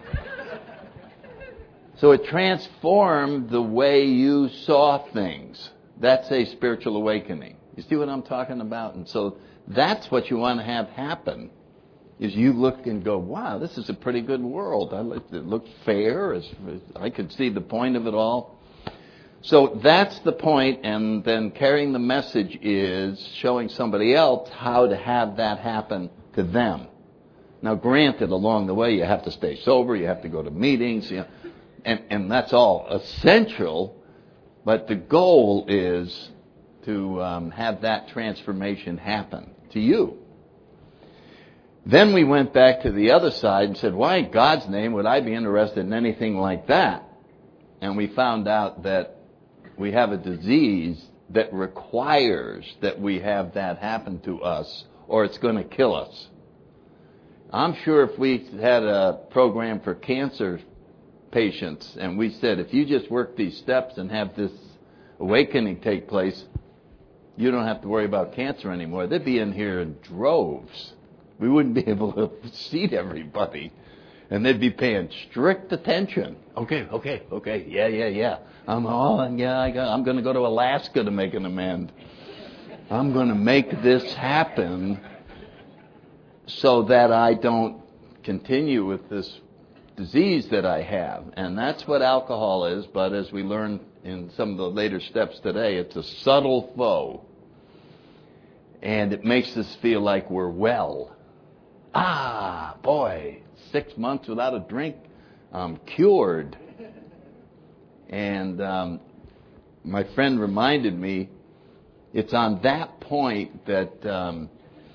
So it transformed the way you saw things. That's a spiritual awakening. You see what I'm talking about? And so that's what you want to have happen, is you look and go, wow, this is a pretty good world. It looked fair. I could see the point of it all. So that's the point, and then carrying the message is showing somebody else how to have that happen to them. Now, granted, along the way, you have to stay sober, you have to go to meetings, you know, and, and that's all essential, but the goal is to um, have that transformation happen to you. Then we went back to the other side and said, why in God's name would I be interested in anything like that? and we found out that we have a disease that requires that we have that happen to us, or it's going to kill us. I'm sure if we had a program for cancer patients and we said, if you just work these steps and have this awakening take place, you don't have to worry about cancer anymore. They'd be in here in droves. We wouldn't be able to seat everybody. And they'd be paying strict attention. Okay, okay, okay, yeah, yeah, yeah. I'm all, yeah, I got, I'm going to go to Alaska to make an amend. I'm going to make this happen so that I don't continue with this disease that I have. And that's what alcohol is, but as we learn in some of the later steps today, it's a subtle foe. And it makes us feel like we're well. Ah, boy, six months without a drink, I'm cured. And um, my friend reminded me, it's on that point that um,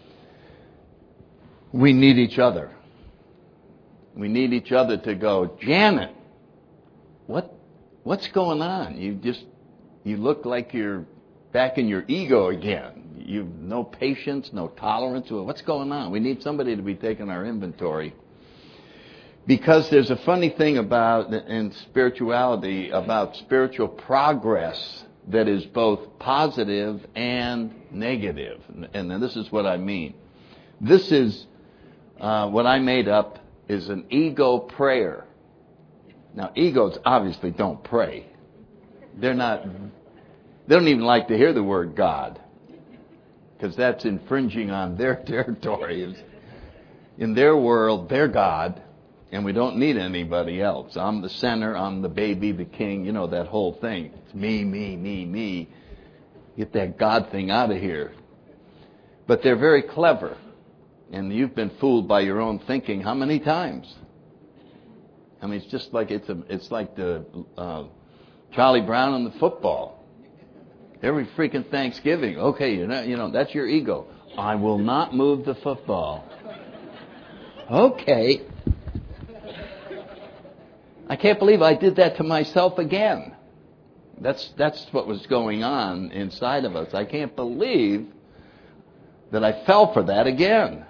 we need each other. We need each other to go, Janet, what what's going on? You just, you look like you're back in your ego again. You've no patience, no tolerance. What's going on? We need somebody to be taking our inventory. Because there's a funny thing about, in spirituality, about spiritual progress that is both positive and negative. And this is what I mean. This is, uh, what I made up is an ego prayer. Now, egos obviously don't pray. They're not, they don't even like to hear the word God, because that's infringing on their territory. In their world, they're God, and we don't need anybody else. I'm the center, I'm the baby, the king, you know, that whole thing. It's me, me, me, me. Get that God thing out of here. But they're very clever. And you've been fooled by your own thinking how many times? I mean, it's just like it's a, it's like the uh, Charlie Brown and the football. Every freaking Thanksgiving, okay, you know, you know, that's your ego. I will not move the football. Okay. I can't believe I did that to myself again. That's that's what was going on inside of us. I can't believe that I fell for that again.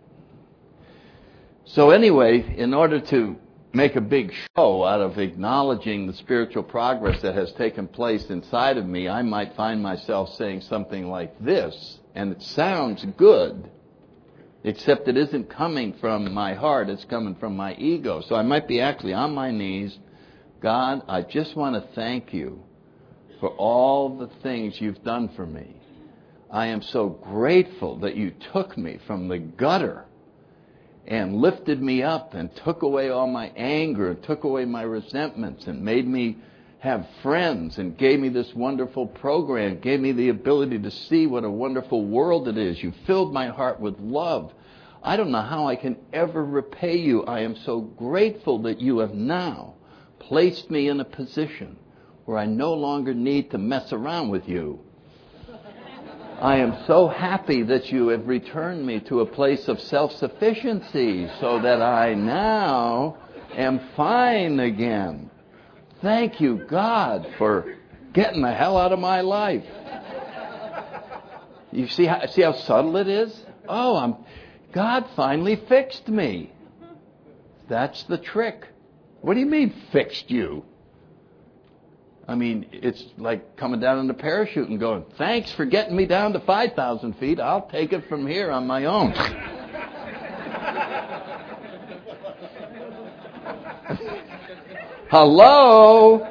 So anyway, in order to make a big show out of acknowledging the spiritual progress that has taken place inside of me, I might find myself saying something like this, and it sounds good, except it isn't coming from my heart, it's coming from my ego. So I might be actually on my knees. God, I just want to thank you for all the things you've done for me. I am so grateful that you took me from the gutter and lifted me up and took away all my anger and took away my resentments and made me have friends and gave me this wonderful program, gave me the ability to see what a wonderful world it is. You filled my heart with love. I don't know how I can ever repay you. I am so grateful that you have now placed me in a position where I no longer need to mess around with you. I am so happy that you have returned me to a place of self-sufficiency so that I now am fine again. Thank you, God, for getting the hell out of my life. You see how, see how subtle it is? Oh, I'm, God finally fixed me. That's the trick. What do you mean, fixed you? I mean, it's like coming down in a parachute and going, thanks for getting me down to five thousand feet. I'll take it from here on my own. Hello?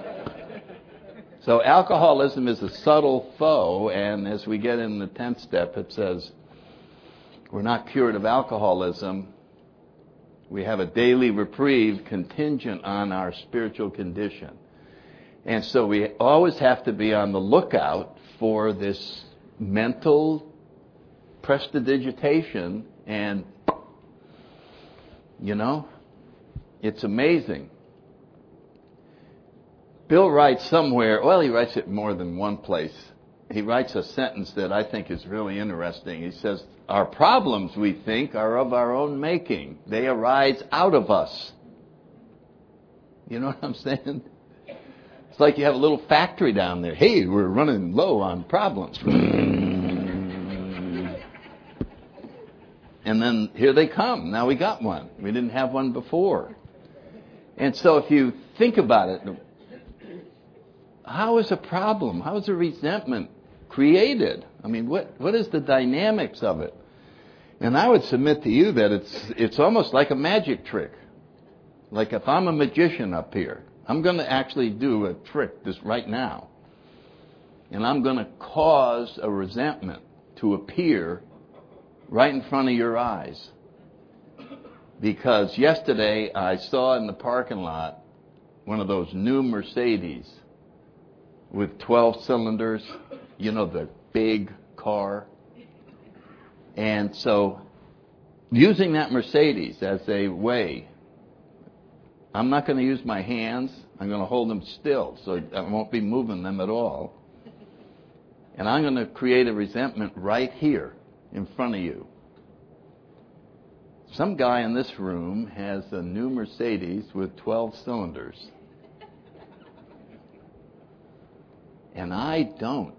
So alcoholism is a subtle foe, and as we get in the tenth step, it says, we're not cured of alcoholism. We have a daily reprieve contingent on our spiritual condition. And so we always have to be on the lookout for this mental prestidigitation, and, you know, it's amazing. Bill writes somewhere, well, he writes it more than one place. He writes a sentence that I think is really interesting. He says, our problems, we think, are of our own making. They arise out of us. You know what I'm saying? It's like you have a little factory down there. Hey, we're running low on problems. And then here they come. Now we got one. We didn't have one before. And so if you think about it, how is a problem, how is a resentment created? I mean, what what is the dynamics of it? And I would submit to you that it's it's almost like a magic trick. Like if I'm a magician up here, I'm going to actually do a trick this right now. And I'm going to cause a resentment to appear right in front of your eyes. Because yesterday I saw in the parking lot one of those new Mercedes with twelve cylinders, you know, the big car. And so using that Mercedes as a way, I'm not going to use my hands. I'm going to hold them still so I won't be moving them at all. And I'm going to create a resentment right here in front of you. Some guy in this room has a new Mercedes with twelve cylinders. And I don't.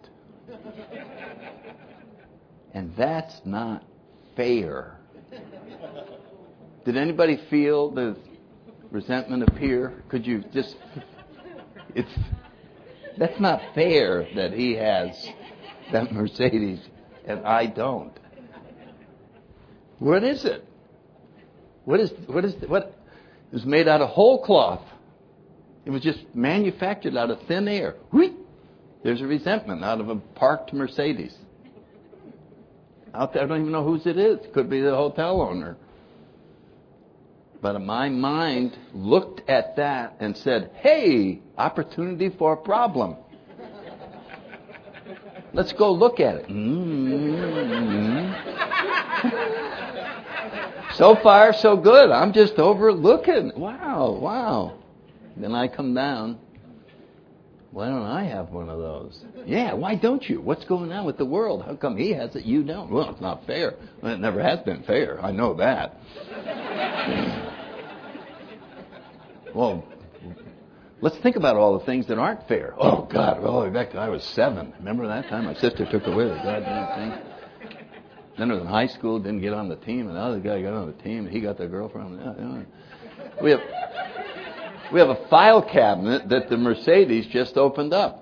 And that's not fair. Did anybody feel the resentment appear? Could you just... It's... That's not fair that he has that Mercedes and I don't. What is it? What is what is what it was made out of whole cloth? It was just manufactured out of thin air. Whee! There's a resentment out of a parked Mercedes. Out there, I don't even know whose it is. Could be the hotel owner. But my mind looked at that and said, "Hey, opportunity for a problem. Let's go look at it." Mm-hmm. So far, so good. I'm just overlooking. Wow, wow. Then I come down. Why don't I have one of those? Yeah, why don't you? What's going on with the world? How come he has it, you don't? Well, it's not fair. Well, it never has been fair. I know that. Well, let's think about all the things that aren't fair. Oh, God, all the way back to I was seven. Remember that time my sister took away the goddamn thing? Then I was in high school, didn't get on the team, and the other guy got on the team, and he got the girlfriend. We have, we have a file cabinet that the Mercedes just opened up.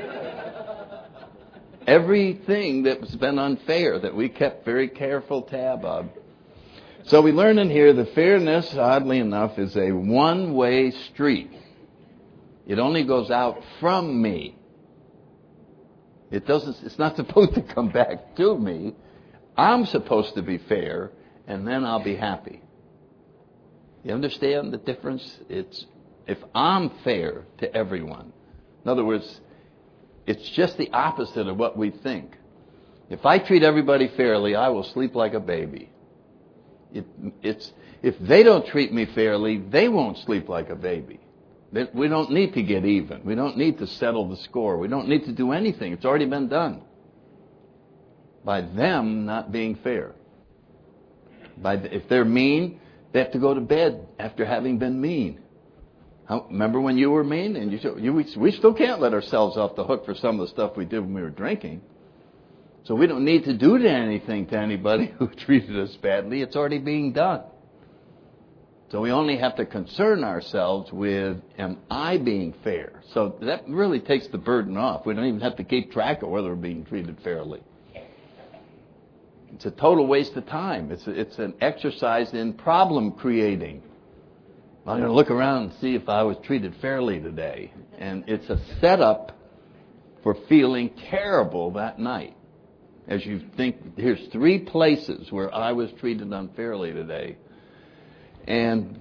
Everything that's been unfair that we kept very careful tab of. So we learn in here that fairness, oddly enough, is a one-way street. It only goes out from me. It doesn't. It's not supposed to come back to me. I'm supposed to be fair, and then I'll be happy. You understand the difference? It's if I'm fair to everyone. In other words, it's just the opposite of what we think. If I treat everybody fairly, I will sleep like a baby. It, it's if they don't treat me fairly, they won't sleep like a baby. They, we don't need to get even. We don't need to settle the score. We don't need to do anything. It's already been done. By them not being fair. By the, if they're mean, they have to go to bed after having been mean. How, remember when you were mean? And you, you, we, we still can't let ourselves off the hook for some of the stuff we did when we were drinking. So we don't need to do to anything to anybody who treated us badly. It's already being done. So we only have to concern ourselves with, am I being fair? So that really takes the burden off. We don't even have to keep track of whether we're being treated fairly. It's a total waste of time. It's a, it's an exercise in problem creating. I'm going to look around and see if I was treated fairly today. And it's a setup for feeling terrible that night. As you think, here's three places where I was treated unfairly today. And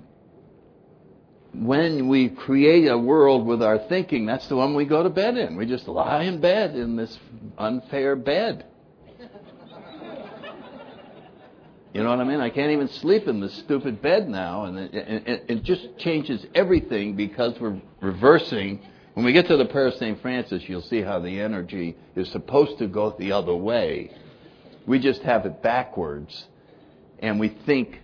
when we create a world with our thinking, that's the one we go to bed in. We just lie in bed in this unfair bed. You know what I mean? I can't even sleep in this stupid bed now. And it, it, it just changes everything because we're reversing. When we get to the prayer of Saint Francis, you'll see how the energy is supposed to go the other way. We just have it backwards. And we think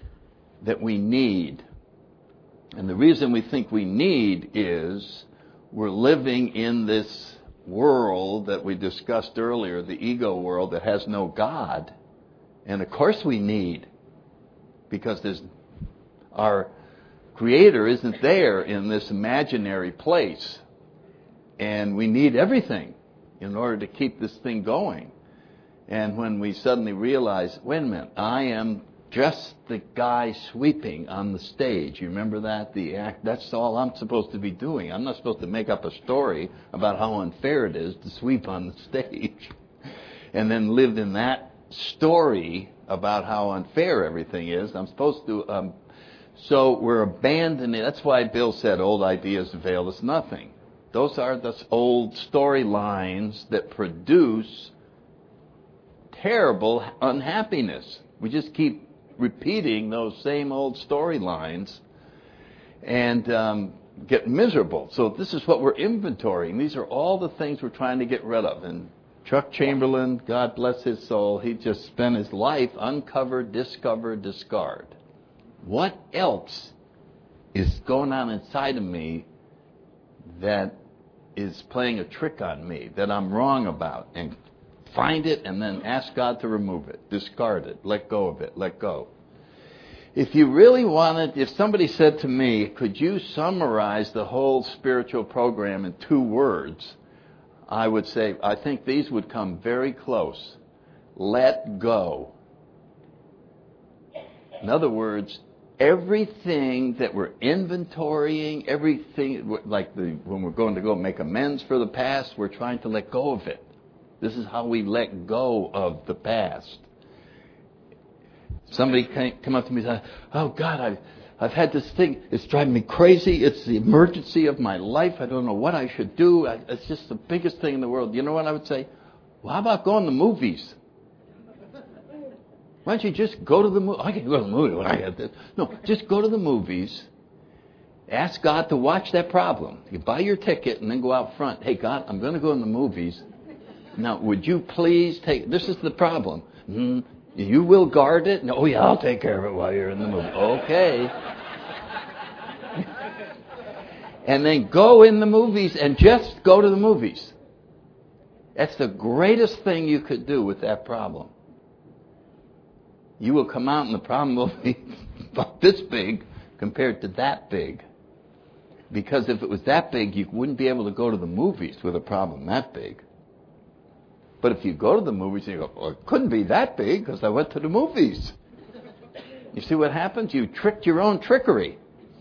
that we need. And the reason we think we need is we're living in this world that we discussed earlier, the ego world that has no God. And of course we need, because there's our Creator isn't there in this imaginary place. And we need everything in order to keep this thing going. And when we suddenly realize, wait a minute, I am just the guy sweeping on the stage. You remember that? The act, that's all I'm supposed to be doing. I'm not supposed to make up a story about how unfair it is to sweep on the stage and then live in that story about how unfair everything is. I'm supposed to... Um, So we're abandoning, that's why Bill said old ideas avail us nothing. Those are the old storylines that produce terrible unhappiness. We just keep repeating those same old storylines and um, get miserable. So this is what we're inventorying. These are all the things we're trying to get rid of. And Chuck Chamberlain, God bless his soul, he just spent his life uncover, discover, discard. What else is going on inside of me that is playing a trick on me, that I'm wrong about? And find it and then ask God to remove it, discard it, let go of it, let go. If you really wanted, if somebody said to me, could you summarize the whole spiritual program in two words, I would say, I think these would come very close. Let go. In other words, everything that we're inventorying, everything, like the, when we're going to go make amends for the past, we're trying to let go of it. This is how we let go of the past. Somebody came, come up to me and said, oh God, I've, I've had this thing, it's driving me crazy, it's the emergency of my life, I don't know what I should do, I, it's just the biggest thing in the world. You know what I would say? Well, how about going to the movies? Why don't you just go to the movie? I can go to the movie when I get this. No, just go to the movies. Ask God to watch that problem. You buy your ticket and then go out front. Hey, God, I'm going to go in the movies. Now, would you please take... This is the problem. Mm, you will guard it? No, oh, yeah, I'll take care of it while you're in the movie. Okay. And then go in the movies and just go to the movies. That's the greatest thing you could do with that problem. You will come out and the problem will be about this big compared to that big. Because if it was that big, you wouldn't be able to go to the movies with a problem that big. But if you go to the movies and you go, well, it couldn't be that big because I went to the movies. You see what happens? You tricked your own trickery.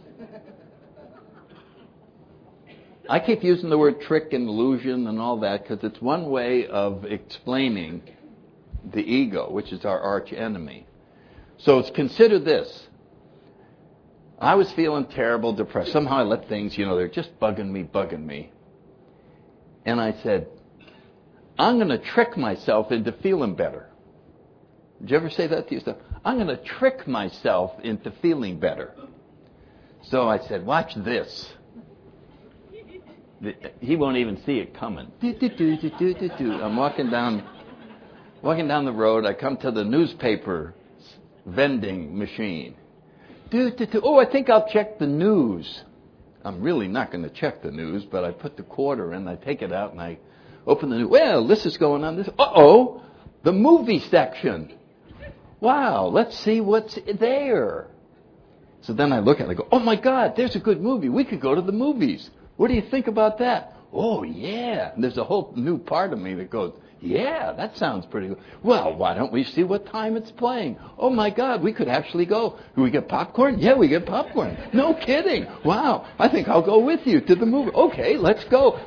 I keep using the word trick and illusion and all that because it's one way of explaining the ego, which is our arch enemy. So it's consider this. I was feeling terrible, depressed. Somehow I let things, you know, they're just bugging me, bugging me. And I said, I'm going to trick myself into feeling better. Did you ever say that to yourself? I'm going to trick myself into feeling better. So I said, watch this. He won't even see it coming. I'm walking down... Walking down the road, I come to the newspaper vending machine. Do, do, do. Oh, I think I'll check the news. I'm really not going to check the news, but I put the quarter in, I take it out, and I open the news. Well, this is going on. This. Uh-oh, the movie section. Wow, let's see what's there. So then I look at it, I go, oh my God, there's a good movie. We could go to the movies. What do you think about that? Oh, yeah. And there's a whole new part of me that goes, yeah, that sounds pretty good. Well, why don't we see what time it's playing? Oh, my God, we could actually go. Do we get popcorn? Yeah, we get popcorn. No kidding. Wow, I think I'll go with you to the movie. Okay, let's go.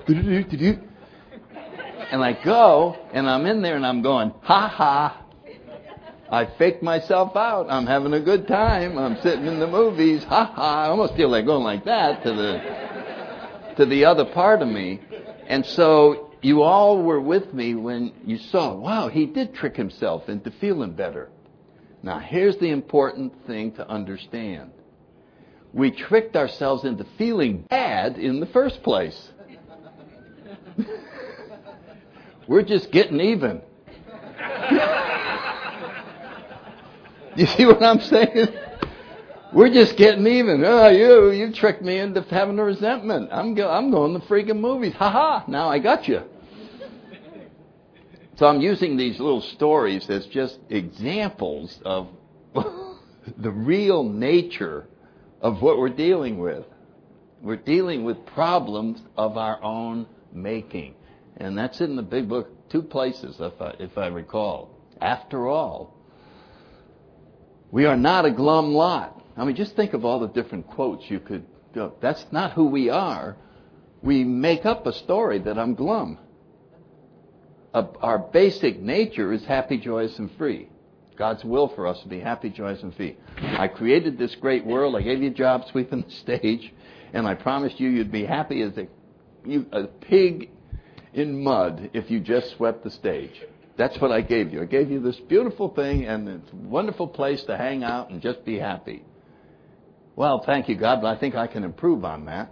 And I go, and I'm in there, and I'm going, ha, ha. I faked myself out. I'm having a good time. I'm sitting in the movies. Ha, ha. I almost feel like going like that to the to the other part of me. And so you all were with me when you saw, wow, he did trick himself into feeling better. Now, here's the important thing to understand. We tricked ourselves into feeling bad in the first place. We're just getting even. You see what I'm saying? We're just getting even. Oh, you you tricked me into having a resentment. I'm go, I'm going to freaking movies. Ha ha! Now I got you. So I'm using these little stories as just examples of the real nature of what we're dealing with. We're dealing with problems of our own making. And that's in the big book, two places, if I, if I recall. After all, we are not a glum lot. I mean, just think of all the different quotes you could go. That's not who we are. We make up a story that I'm glum. Uh, our basic nature is happy, joyous, and free. God's will for us to be happy, joyous, and free. I created this great world. I gave you a job sweeping the stage. And I promised you you'd be happy as a, you, a pig in mud if you just swept the stage. That's what I gave you. I gave you this beautiful thing and it's a wonderful place to hang out and just be happy. Well, thank you, God, but I think I can improve on that.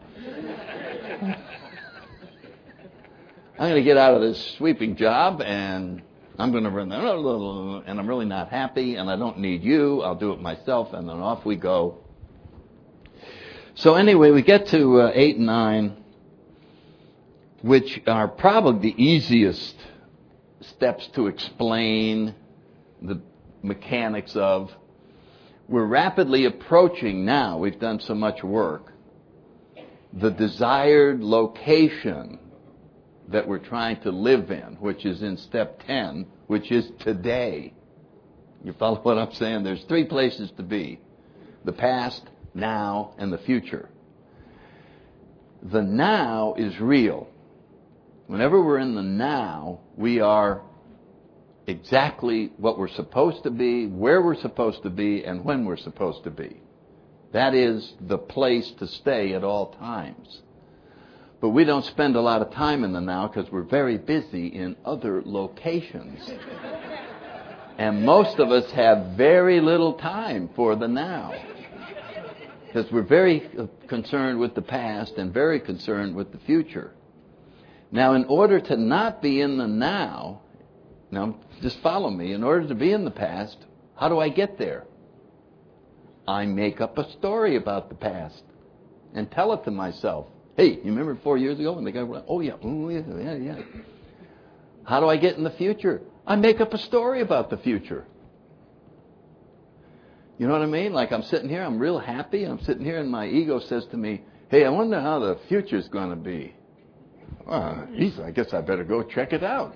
I'm going to get out of this sweeping job and I'm going to run, and I'm really not happy and I don't need you. I'll do it myself, and then off we go. So anyway, we get to uh, eight and nine, which are probably the easiest steps to explain the mechanics of. We're rapidly approaching now, we've done so much work, the desired location that we're trying to live in, which is in step ten, which is today. You follow what I'm saying? There's three places to be: the past, now, and the future. The now is real. Whenever we're in the now, we are exactly what we're supposed to be, where we're supposed to be, and when we're supposed to be. That is the place to stay at all times. But we don't spend a lot of time in the now because we're very busy in other locations. And most of us have very little time for the now. Because we're very concerned with the past and very concerned with the future. Now, in order to not be in the now, now just follow me, in order to be in the past, how do I get there? I make up a story about the past and tell it to myself. Hey, you remember four years ago when the guy went, oh yeah, oh yeah, yeah, yeah. How do I get in the future? I make up a story about the future. You know what I mean? Like I'm sitting here, I'm real happy, and I'm sitting here and my ego says to me, hey, I wonder how the future's going to be. Well, geez, I guess I better go check it out.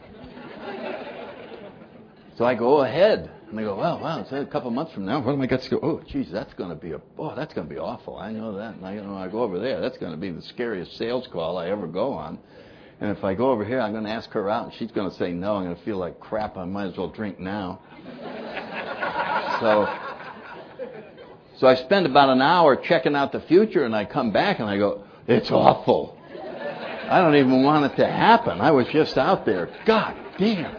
So I go ahead, and I go, well, wow, it's a couple of months from now, what am I got to go? Oh, geez, that's going to be a, oh, that's going to be awful. I know that. And I, you know, I go over there, that's going to be the scariest sales call I ever go on. And if I go over here, I'm going to ask her out, and she's going to say no. I'm going to feel like crap. I might as well drink now. so... So I spend about an hour checking out the future, and I come back and I go, it's awful. I don't even want it to happen. I was just out there. God damn.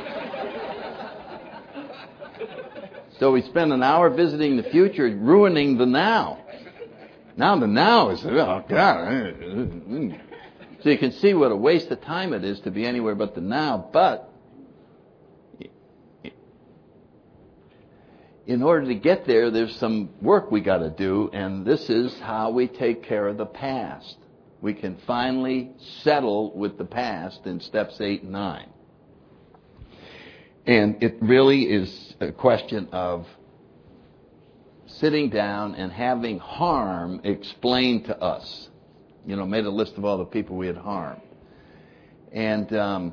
So we spend an hour visiting the future, ruining the now. Now the now is, oh God. So you can see what a waste of time it is to be anywhere but the now. But in order to get there, there's some work we got to do, and this is how we take care of the past. We can finally settle with the past in steps eight and nine. And it really is a question of sitting down and having harm explained to us. You know, made a list of all the people we had harmed. And um,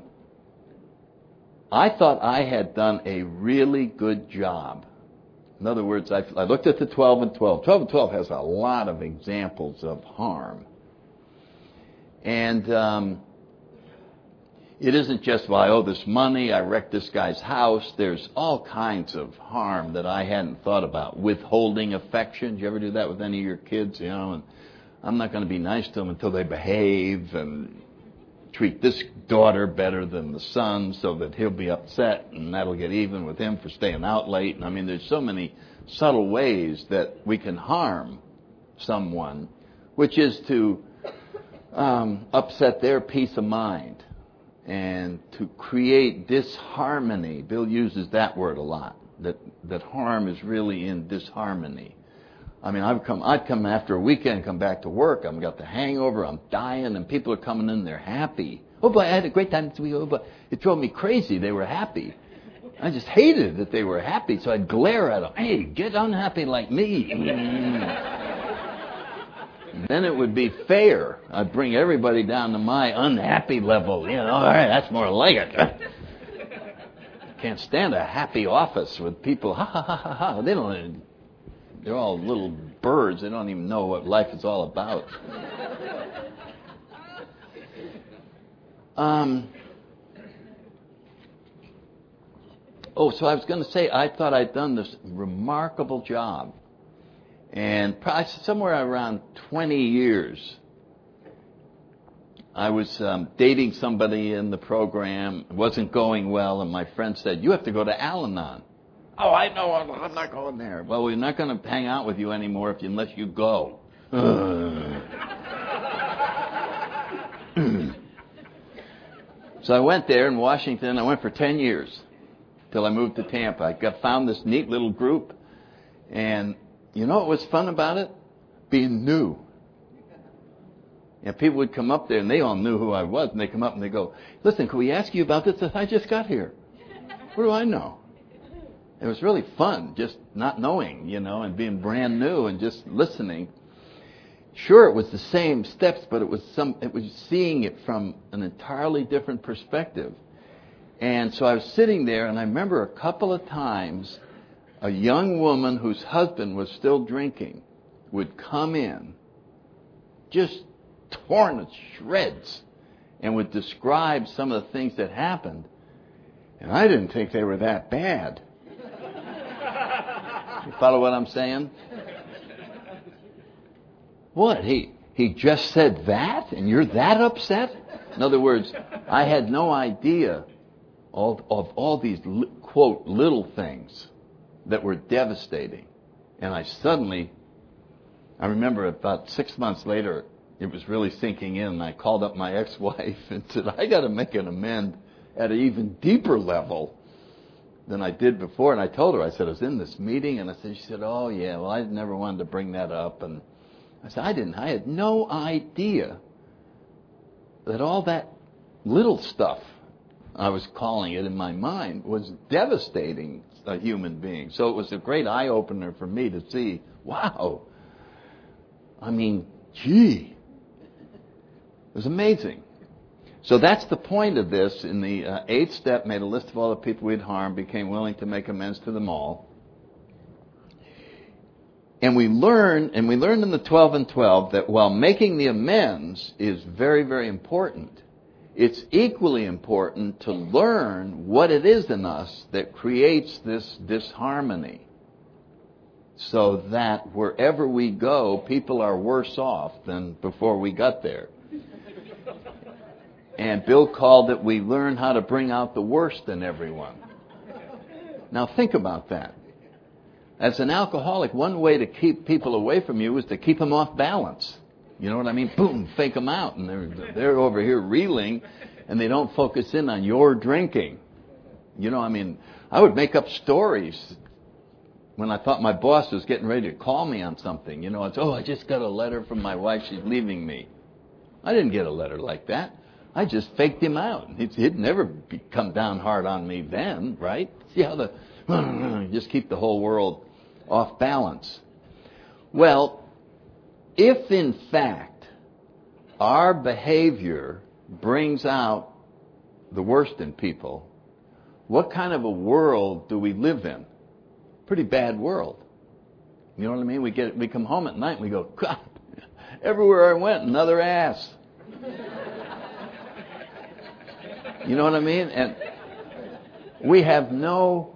I thought I had done a really good job. In other words, I, I looked at the twelve and twelve. twelve and twelve has a lot of examples of harm. And um, it isn't just, well, I owe this money, I wrecked this guy's house. There's all kinds of harm that I hadn't thought about. Withholding affection. Did you ever do that with any of your kids? You know, and I'm not going to be nice to them until they behave, and treat this daughter better than the son so that he'll be upset, and that'll get even with him for staying out late. And I mean, there's so many subtle ways that we can harm someone, which is to um, upset their peace of mind and to create disharmony. Bill uses that word a lot, that, that harm is really in disharmony. I mean, I've come, I'd come after a weekend, come back to work. I've got the hangover. I'm dying, and people are coming in. They're happy. Oh boy, I had a great time this week. Oh boy, it drove me crazy. They were happy. I just hated that they were happy, so I'd glare at them. Hey, get unhappy like me. Then it would be fair. I'd bring everybody down to my unhappy level. You know, all right, that's more like it. Can't stand a happy office with people. Ha ha ha ha ha. They don't. They're all little birds. They don't even know what life is all about. Um. Oh, so I was going to say, I thought I'd done this remarkable job. And probably somewhere around twenty years, I was um, dating somebody in the program. It wasn't going well, and my friend said, you have to go to Al-Anon. Oh, I know, I'm not going there. Well, we're not going to hang out with you anymore if you, unless you go. So I went there in Washington. I went for ten years till I moved to Tampa. I got, found this neat little group, and you know what was fun about it? Being new. And people would come up there, and they all knew who I was, and they come up and they go, listen, can we ask you about this? I just got here. What do I know? It was really fun, just not knowing, you know, and being brand new and just listening. Sure, it was the same steps, but it was some. It was seeing it from an entirely different perspective. And so I was sitting there, and I remember a couple of times a young woman whose husband was still drinking would come in, just torn to shreds, and would describe some of the things that happened. And I didn't think they were that bad. You follow what I'm saying? What? He he just said that, and you're that upset? In other words, I had no idea of, of all these, quote, little things that were devastating. And I suddenly, I remember about six months later, it was really sinking in, and I called up my ex-wife and said, I got to make an amend at an even deeper level than I did before. And I told her, I said, I was in this meeting, and I said, she said, oh yeah, well, I never wanted to bring that up. And I said, I didn't, I had no idea that all that little stuff, I was calling it in my mind, was devastating a human being. So it was a great eye-opener for me to see, wow, I mean, gee, it was amazing. So that's the point of this. In the uh, eighth step, made a list of all the people we'd harmed, became willing to make amends to them all. And we learn, and we learned in the twelve and twelve that while making the amends is very, very important, it's equally important to learn what it is in us that creates this disharmony, so that wherever we go, people are worse off than before we got there. And Bill called it, we learn how to bring out the worst in everyone. Now think about that. As an alcoholic, one way to keep people away from you is to keep them off balance. You know what I mean? Boom, fake them out. And they're, they're over here reeling, and they don't focus in on your drinking. You know, I mean, I would make up stories when I thought my boss was getting ready to call me on something. You know, it's, oh, I just got a letter from my wife. She's leaving me. I didn't get a letter like that. I just faked him out. He'd, he'd never be, come down hard on me then, right? See how the, just keep the whole world off balance. Well, if in fact our behavior brings out the worst in people, what kind of a world do we live in? Pretty bad world. You know what I mean? We get we come home at night and we go, God, everywhere I went, another ass. You know what I mean? And we have no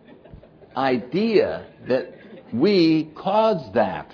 idea that we caused that.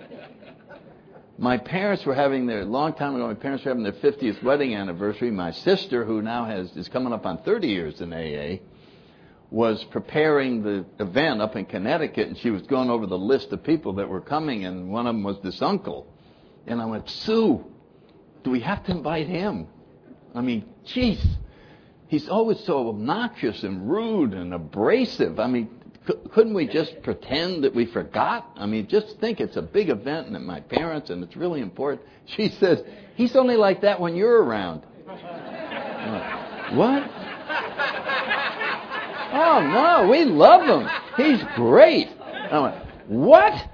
My parents were having their, long time ago, my parents were having their fiftieth wedding anniversary. My sister, who now has is coming up on thirty years in A A, was preparing the event up in Connecticut, and she was going over the list of people that were coming, and one of them was this uncle. And I went, Sue, do we have to invite him? I mean, jeez, he's always so obnoxious and rude and abrasive. I mean, C- couldn't we just pretend that we forgot? I mean, just think it's a big event and my parents and it's really important. She says, he's only like that when you're around. Like, what? Oh, no, we love him. He's great. I went, what?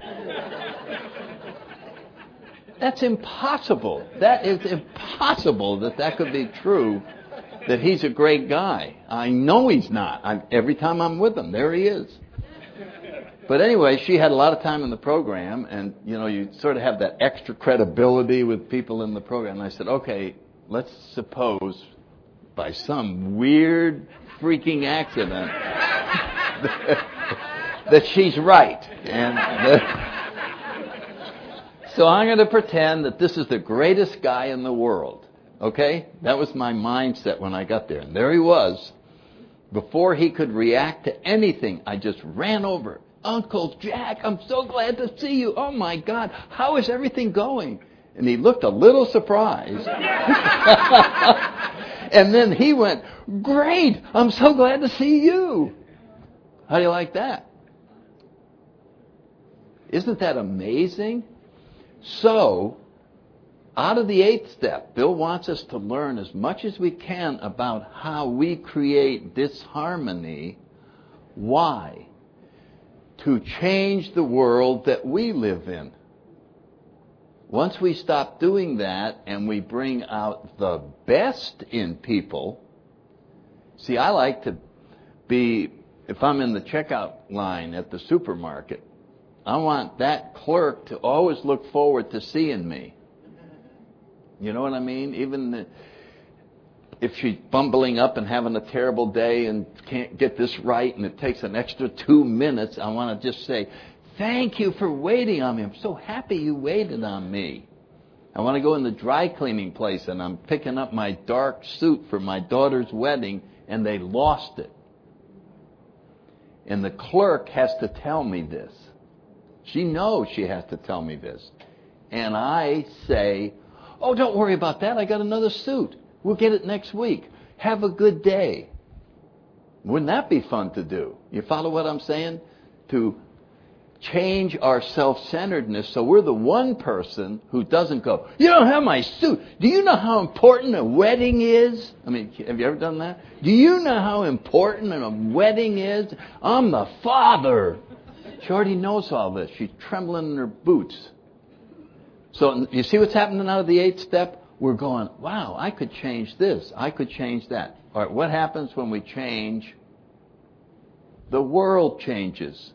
That's impossible. That is impossible that that could be true, that he's a great guy. I know he's not. I'm, every time I'm with him, there he is. But anyway, she had a lot of time in the program, and, you know, you sort of have that extra credibility with people in the program. And I said, okay, let's suppose by some weird freaking accident that she's right. And that, so I'm going to pretend that this is the greatest guy in the world. Okay? That was my mindset when I got there. And there he was. Before he could react to anything, I just ran over. Uncle Jack, I'm so glad to see you. Oh, my God. How is everything going? And he looked a little surprised. And then he went, great. I'm so glad to see you. How do you like that? Isn't that amazing? So, out of the eighth step, Bill wants us to learn as much as we can about how we create disharmony. Why? To change the world that we live in. Once we stop doing that and we bring out the best in people, see, I like to be, if I'm in the checkout line at the supermarket, I want that clerk to always look forward to seeing me. You know what I mean? Even the, if she's bumbling up and having a terrible day and can't get this right and it takes an extra two minutes, I want to just say, thank you for waiting on me. I'm so happy you waited on me. I want to go in the dry cleaning place and I'm picking up my dark suit for my daughter's wedding and they lost it. And the clerk has to tell me this. She knows she has to tell me this. And I say, oh, don't worry about that. I got another suit. We'll get it next week. Have a good day. Wouldn't that be fun to do? You follow what I'm saying? To change our self-centeredness so we're the one person who doesn't go, you don't have my suit. Do you know how important a wedding is? I mean, have you ever done that? Do you know how important a wedding is? I'm the father. She already knows all this. She's trembling in her boots. So you see what's happening out of the eighth step? We're going, wow, I could change this. I could change that. All right, what happens when we change? The world changes.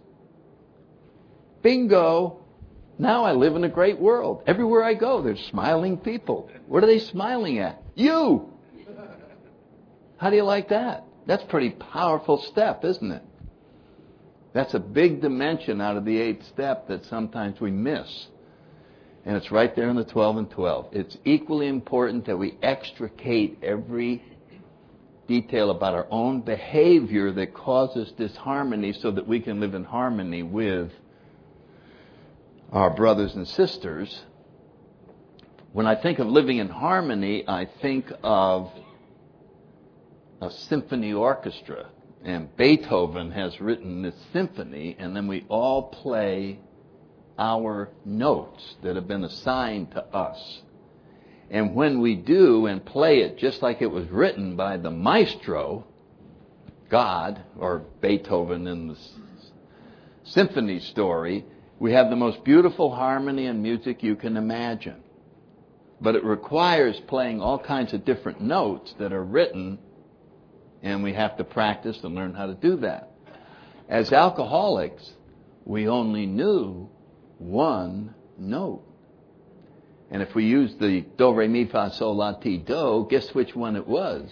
Bingo. Now I live in a great world. Everywhere I go, there's smiling people. What are they smiling at? You. How do you like that? That's a pretty powerful step, isn't it? That's a big dimension out of the eighth step that sometimes we miss. And it's right there in the twelve and twelve. It's equally important that we extricate every detail about our own behavior that causes disharmony so that we can live in harmony with our brothers and sisters. When I think of living in harmony, I think of a symphony orchestra. And Beethoven has written this symphony, and then we all play our notes that have been assigned to us. And when we do and play it just like it was written by the maestro, God, or Beethoven in the symphony story, we have the most beautiful harmony and music you can imagine. But it requires playing all kinds of different notes that are written, and we have to practice and learn how to do that. As alcoholics, we only knew one note. And if we use the do, re, mi, fa, sol, la, ti, do, guess which one it was?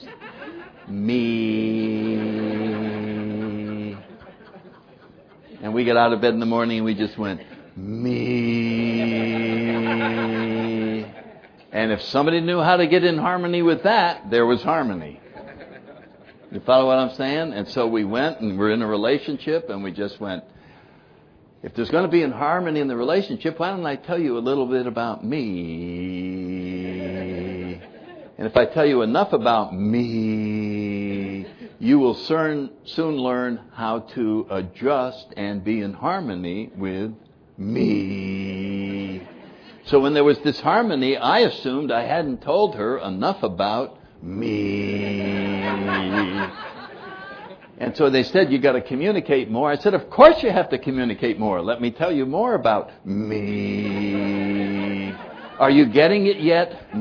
Me. And we got out of bed in the morning and we just went, me. And if somebody knew how to get in harmony with that, there was harmony. You follow what I'm saying? And so we went and we're in a relationship and we just went, if there's going to be in harmony in the relationship, why don't I tell you a little bit about me? And if I tell you enough about me, you will soon, soon learn how to adjust and be in harmony with me. So when there was disharmony, I assumed I hadn't told her enough about me. And so they said, you got to communicate more. I said, of course you have to communicate more. Let me tell you more about me. Are you getting it yet?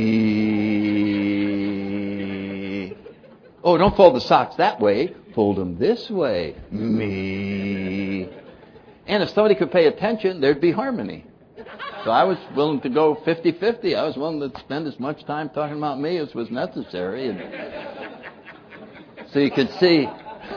Me. Oh, don't fold the socks that way. Fold them this way. Me. And if somebody could pay attention, there'd be harmony. So I was willing to go fifty-fifty. I was willing to spend as much time talking about me as was necessary. And so you could see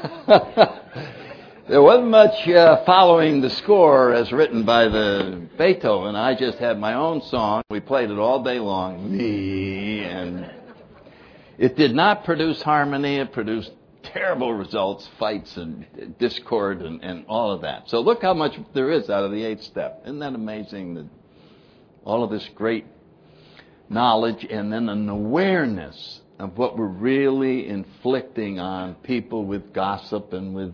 there wasn't much uh, following the score as written by the Beethoven. I just had my own song. We played it all day long. Me. And it did not produce harmony. It produced terrible results, fights and discord and, and all of that. So look how much there is out of the eighth step. Isn't that amazing? That all of this great knowledge and then an awareness of what we're really inflicting on people with gossip and with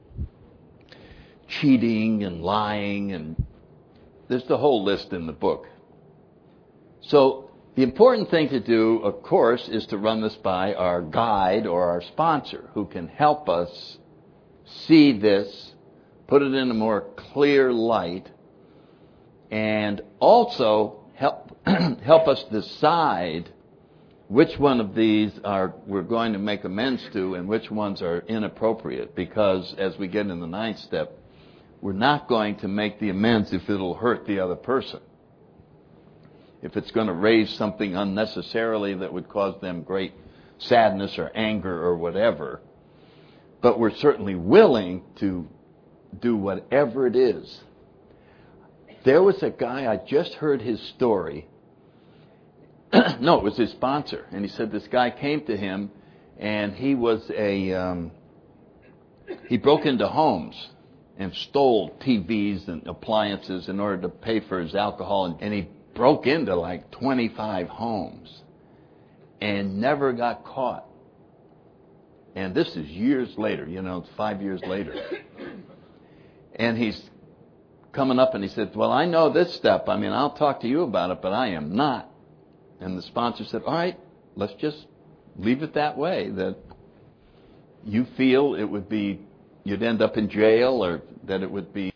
cheating and lying, and there's the whole list in the book. So the important thing to do, of course, is to run this by our guide or our sponsor who can help us see this, put it in a more clear light, and also help help us decide which one of these are we're going to make amends to and which ones are inappropriate. Because as we get in the ninth step, we're not going to make the amends if it'll hurt the other person. If it's going to raise something unnecessarily that would cause them great sadness or anger or whatever. But we're certainly willing to do whatever it is. There was a guy, I just heard his story. No, it was his sponsor. And he said this guy came to him and he was a, um, he broke into homes and stole T Vs and appliances in order to pay for his alcohol. And, and he broke into like twenty-five homes and never got caught. And this is years later, you know, it's five years later. And he's coming up and he said, well, I know this step. I mean, I'll talk to you about it, but I am not. And the sponsor said, all right, let's just leave it that way, that you feel it would be, you'd end up in jail or that it would be